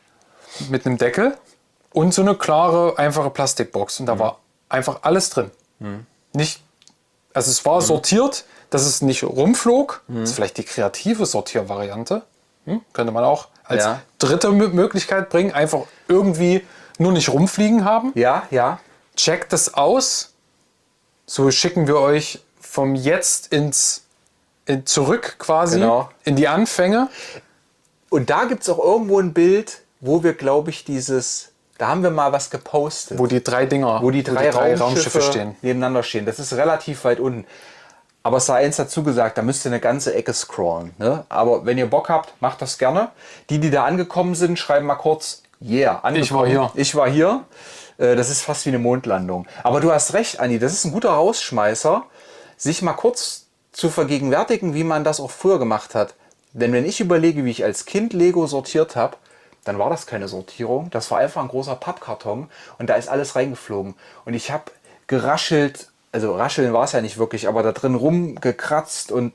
Mit einem Deckel und so eine klare, einfache Plastikbox. Und da
mhm.
war einfach alles drin.
Mhm.
Nicht, also es war mhm. sortiert, dass es nicht rumflog.
Mhm.
Das ist vielleicht die kreative Sortiervariante. Hm? Könnte man auch als
ja.
dritte M- Möglichkeit bringen. Einfach irgendwie nur nicht rumfliegen haben.
Ja, ja.
Checkt das aus. So schicken wir euch vom Jetzt ins in, zurück quasi
genau.
in die Anfänge.
Und da gibt es auch irgendwo ein Bild, wo wir, glaube ich, dieses, da haben wir mal was gepostet.
Wo die drei Dinger,
wo die drei,
wo die drei
Raumschiffe,
Raumschiffe stehen.
nebeneinander stehen. Das ist relativ weit unten. Aber es sei eins dazu gesagt, da müsst ihr eine ganze Ecke scrollen. Ne? Aber wenn ihr Bock habt, macht das gerne. Die, die da angekommen sind, schreiben mal kurz, yeah, angekommen.
Ich war hier.
Ich war hier. Das ist fast wie eine Mondlandung. Aber du hast recht, Anni, das ist ein guter Rausschmeißer, sich mal kurz zu vergegenwärtigen, wie man das auch früher gemacht hat. Denn wenn ich überlege, wie ich als Kind Lego sortiert habe, dann war das keine Sortierung. Das war einfach ein großer Pappkarton und da ist alles reingeflogen. Und ich habe geraschelt, also rascheln war es ja nicht wirklich, aber da drin rumgekratzt und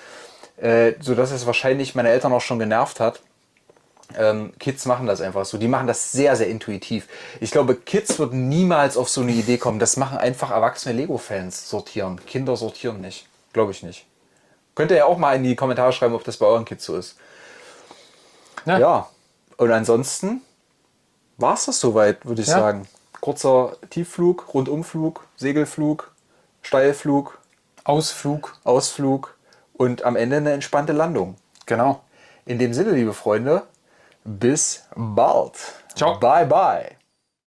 äh, so dass es wahrscheinlich meine Eltern auch schon genervt hat. Ähm, Kids machen das einfach so. Die machen das sehr, sehr intuitiv. Ich glaube, Kids würden niemals auf so eine Idee kommen. Das machen einfach erwachsene Lego-Fans sortieren. Kinder sortieren nicht. Glaube ich nicht. Könnt ihr ja auch mal in die Kommentare schreiben, ob das bei euren Kids so ist. Ja. ja. Und ansonsten war es das soweit, würde ich ja. sagen. Kurzer Tiefflug, Rundumflug, Segelflug, Steilflug,
Ausflug,
Ausflug und am Ende eine entspannte Landung.
Genau.
In dem Sinne, liebe Freunde, bis bald.
Ciao.
Bye, bye.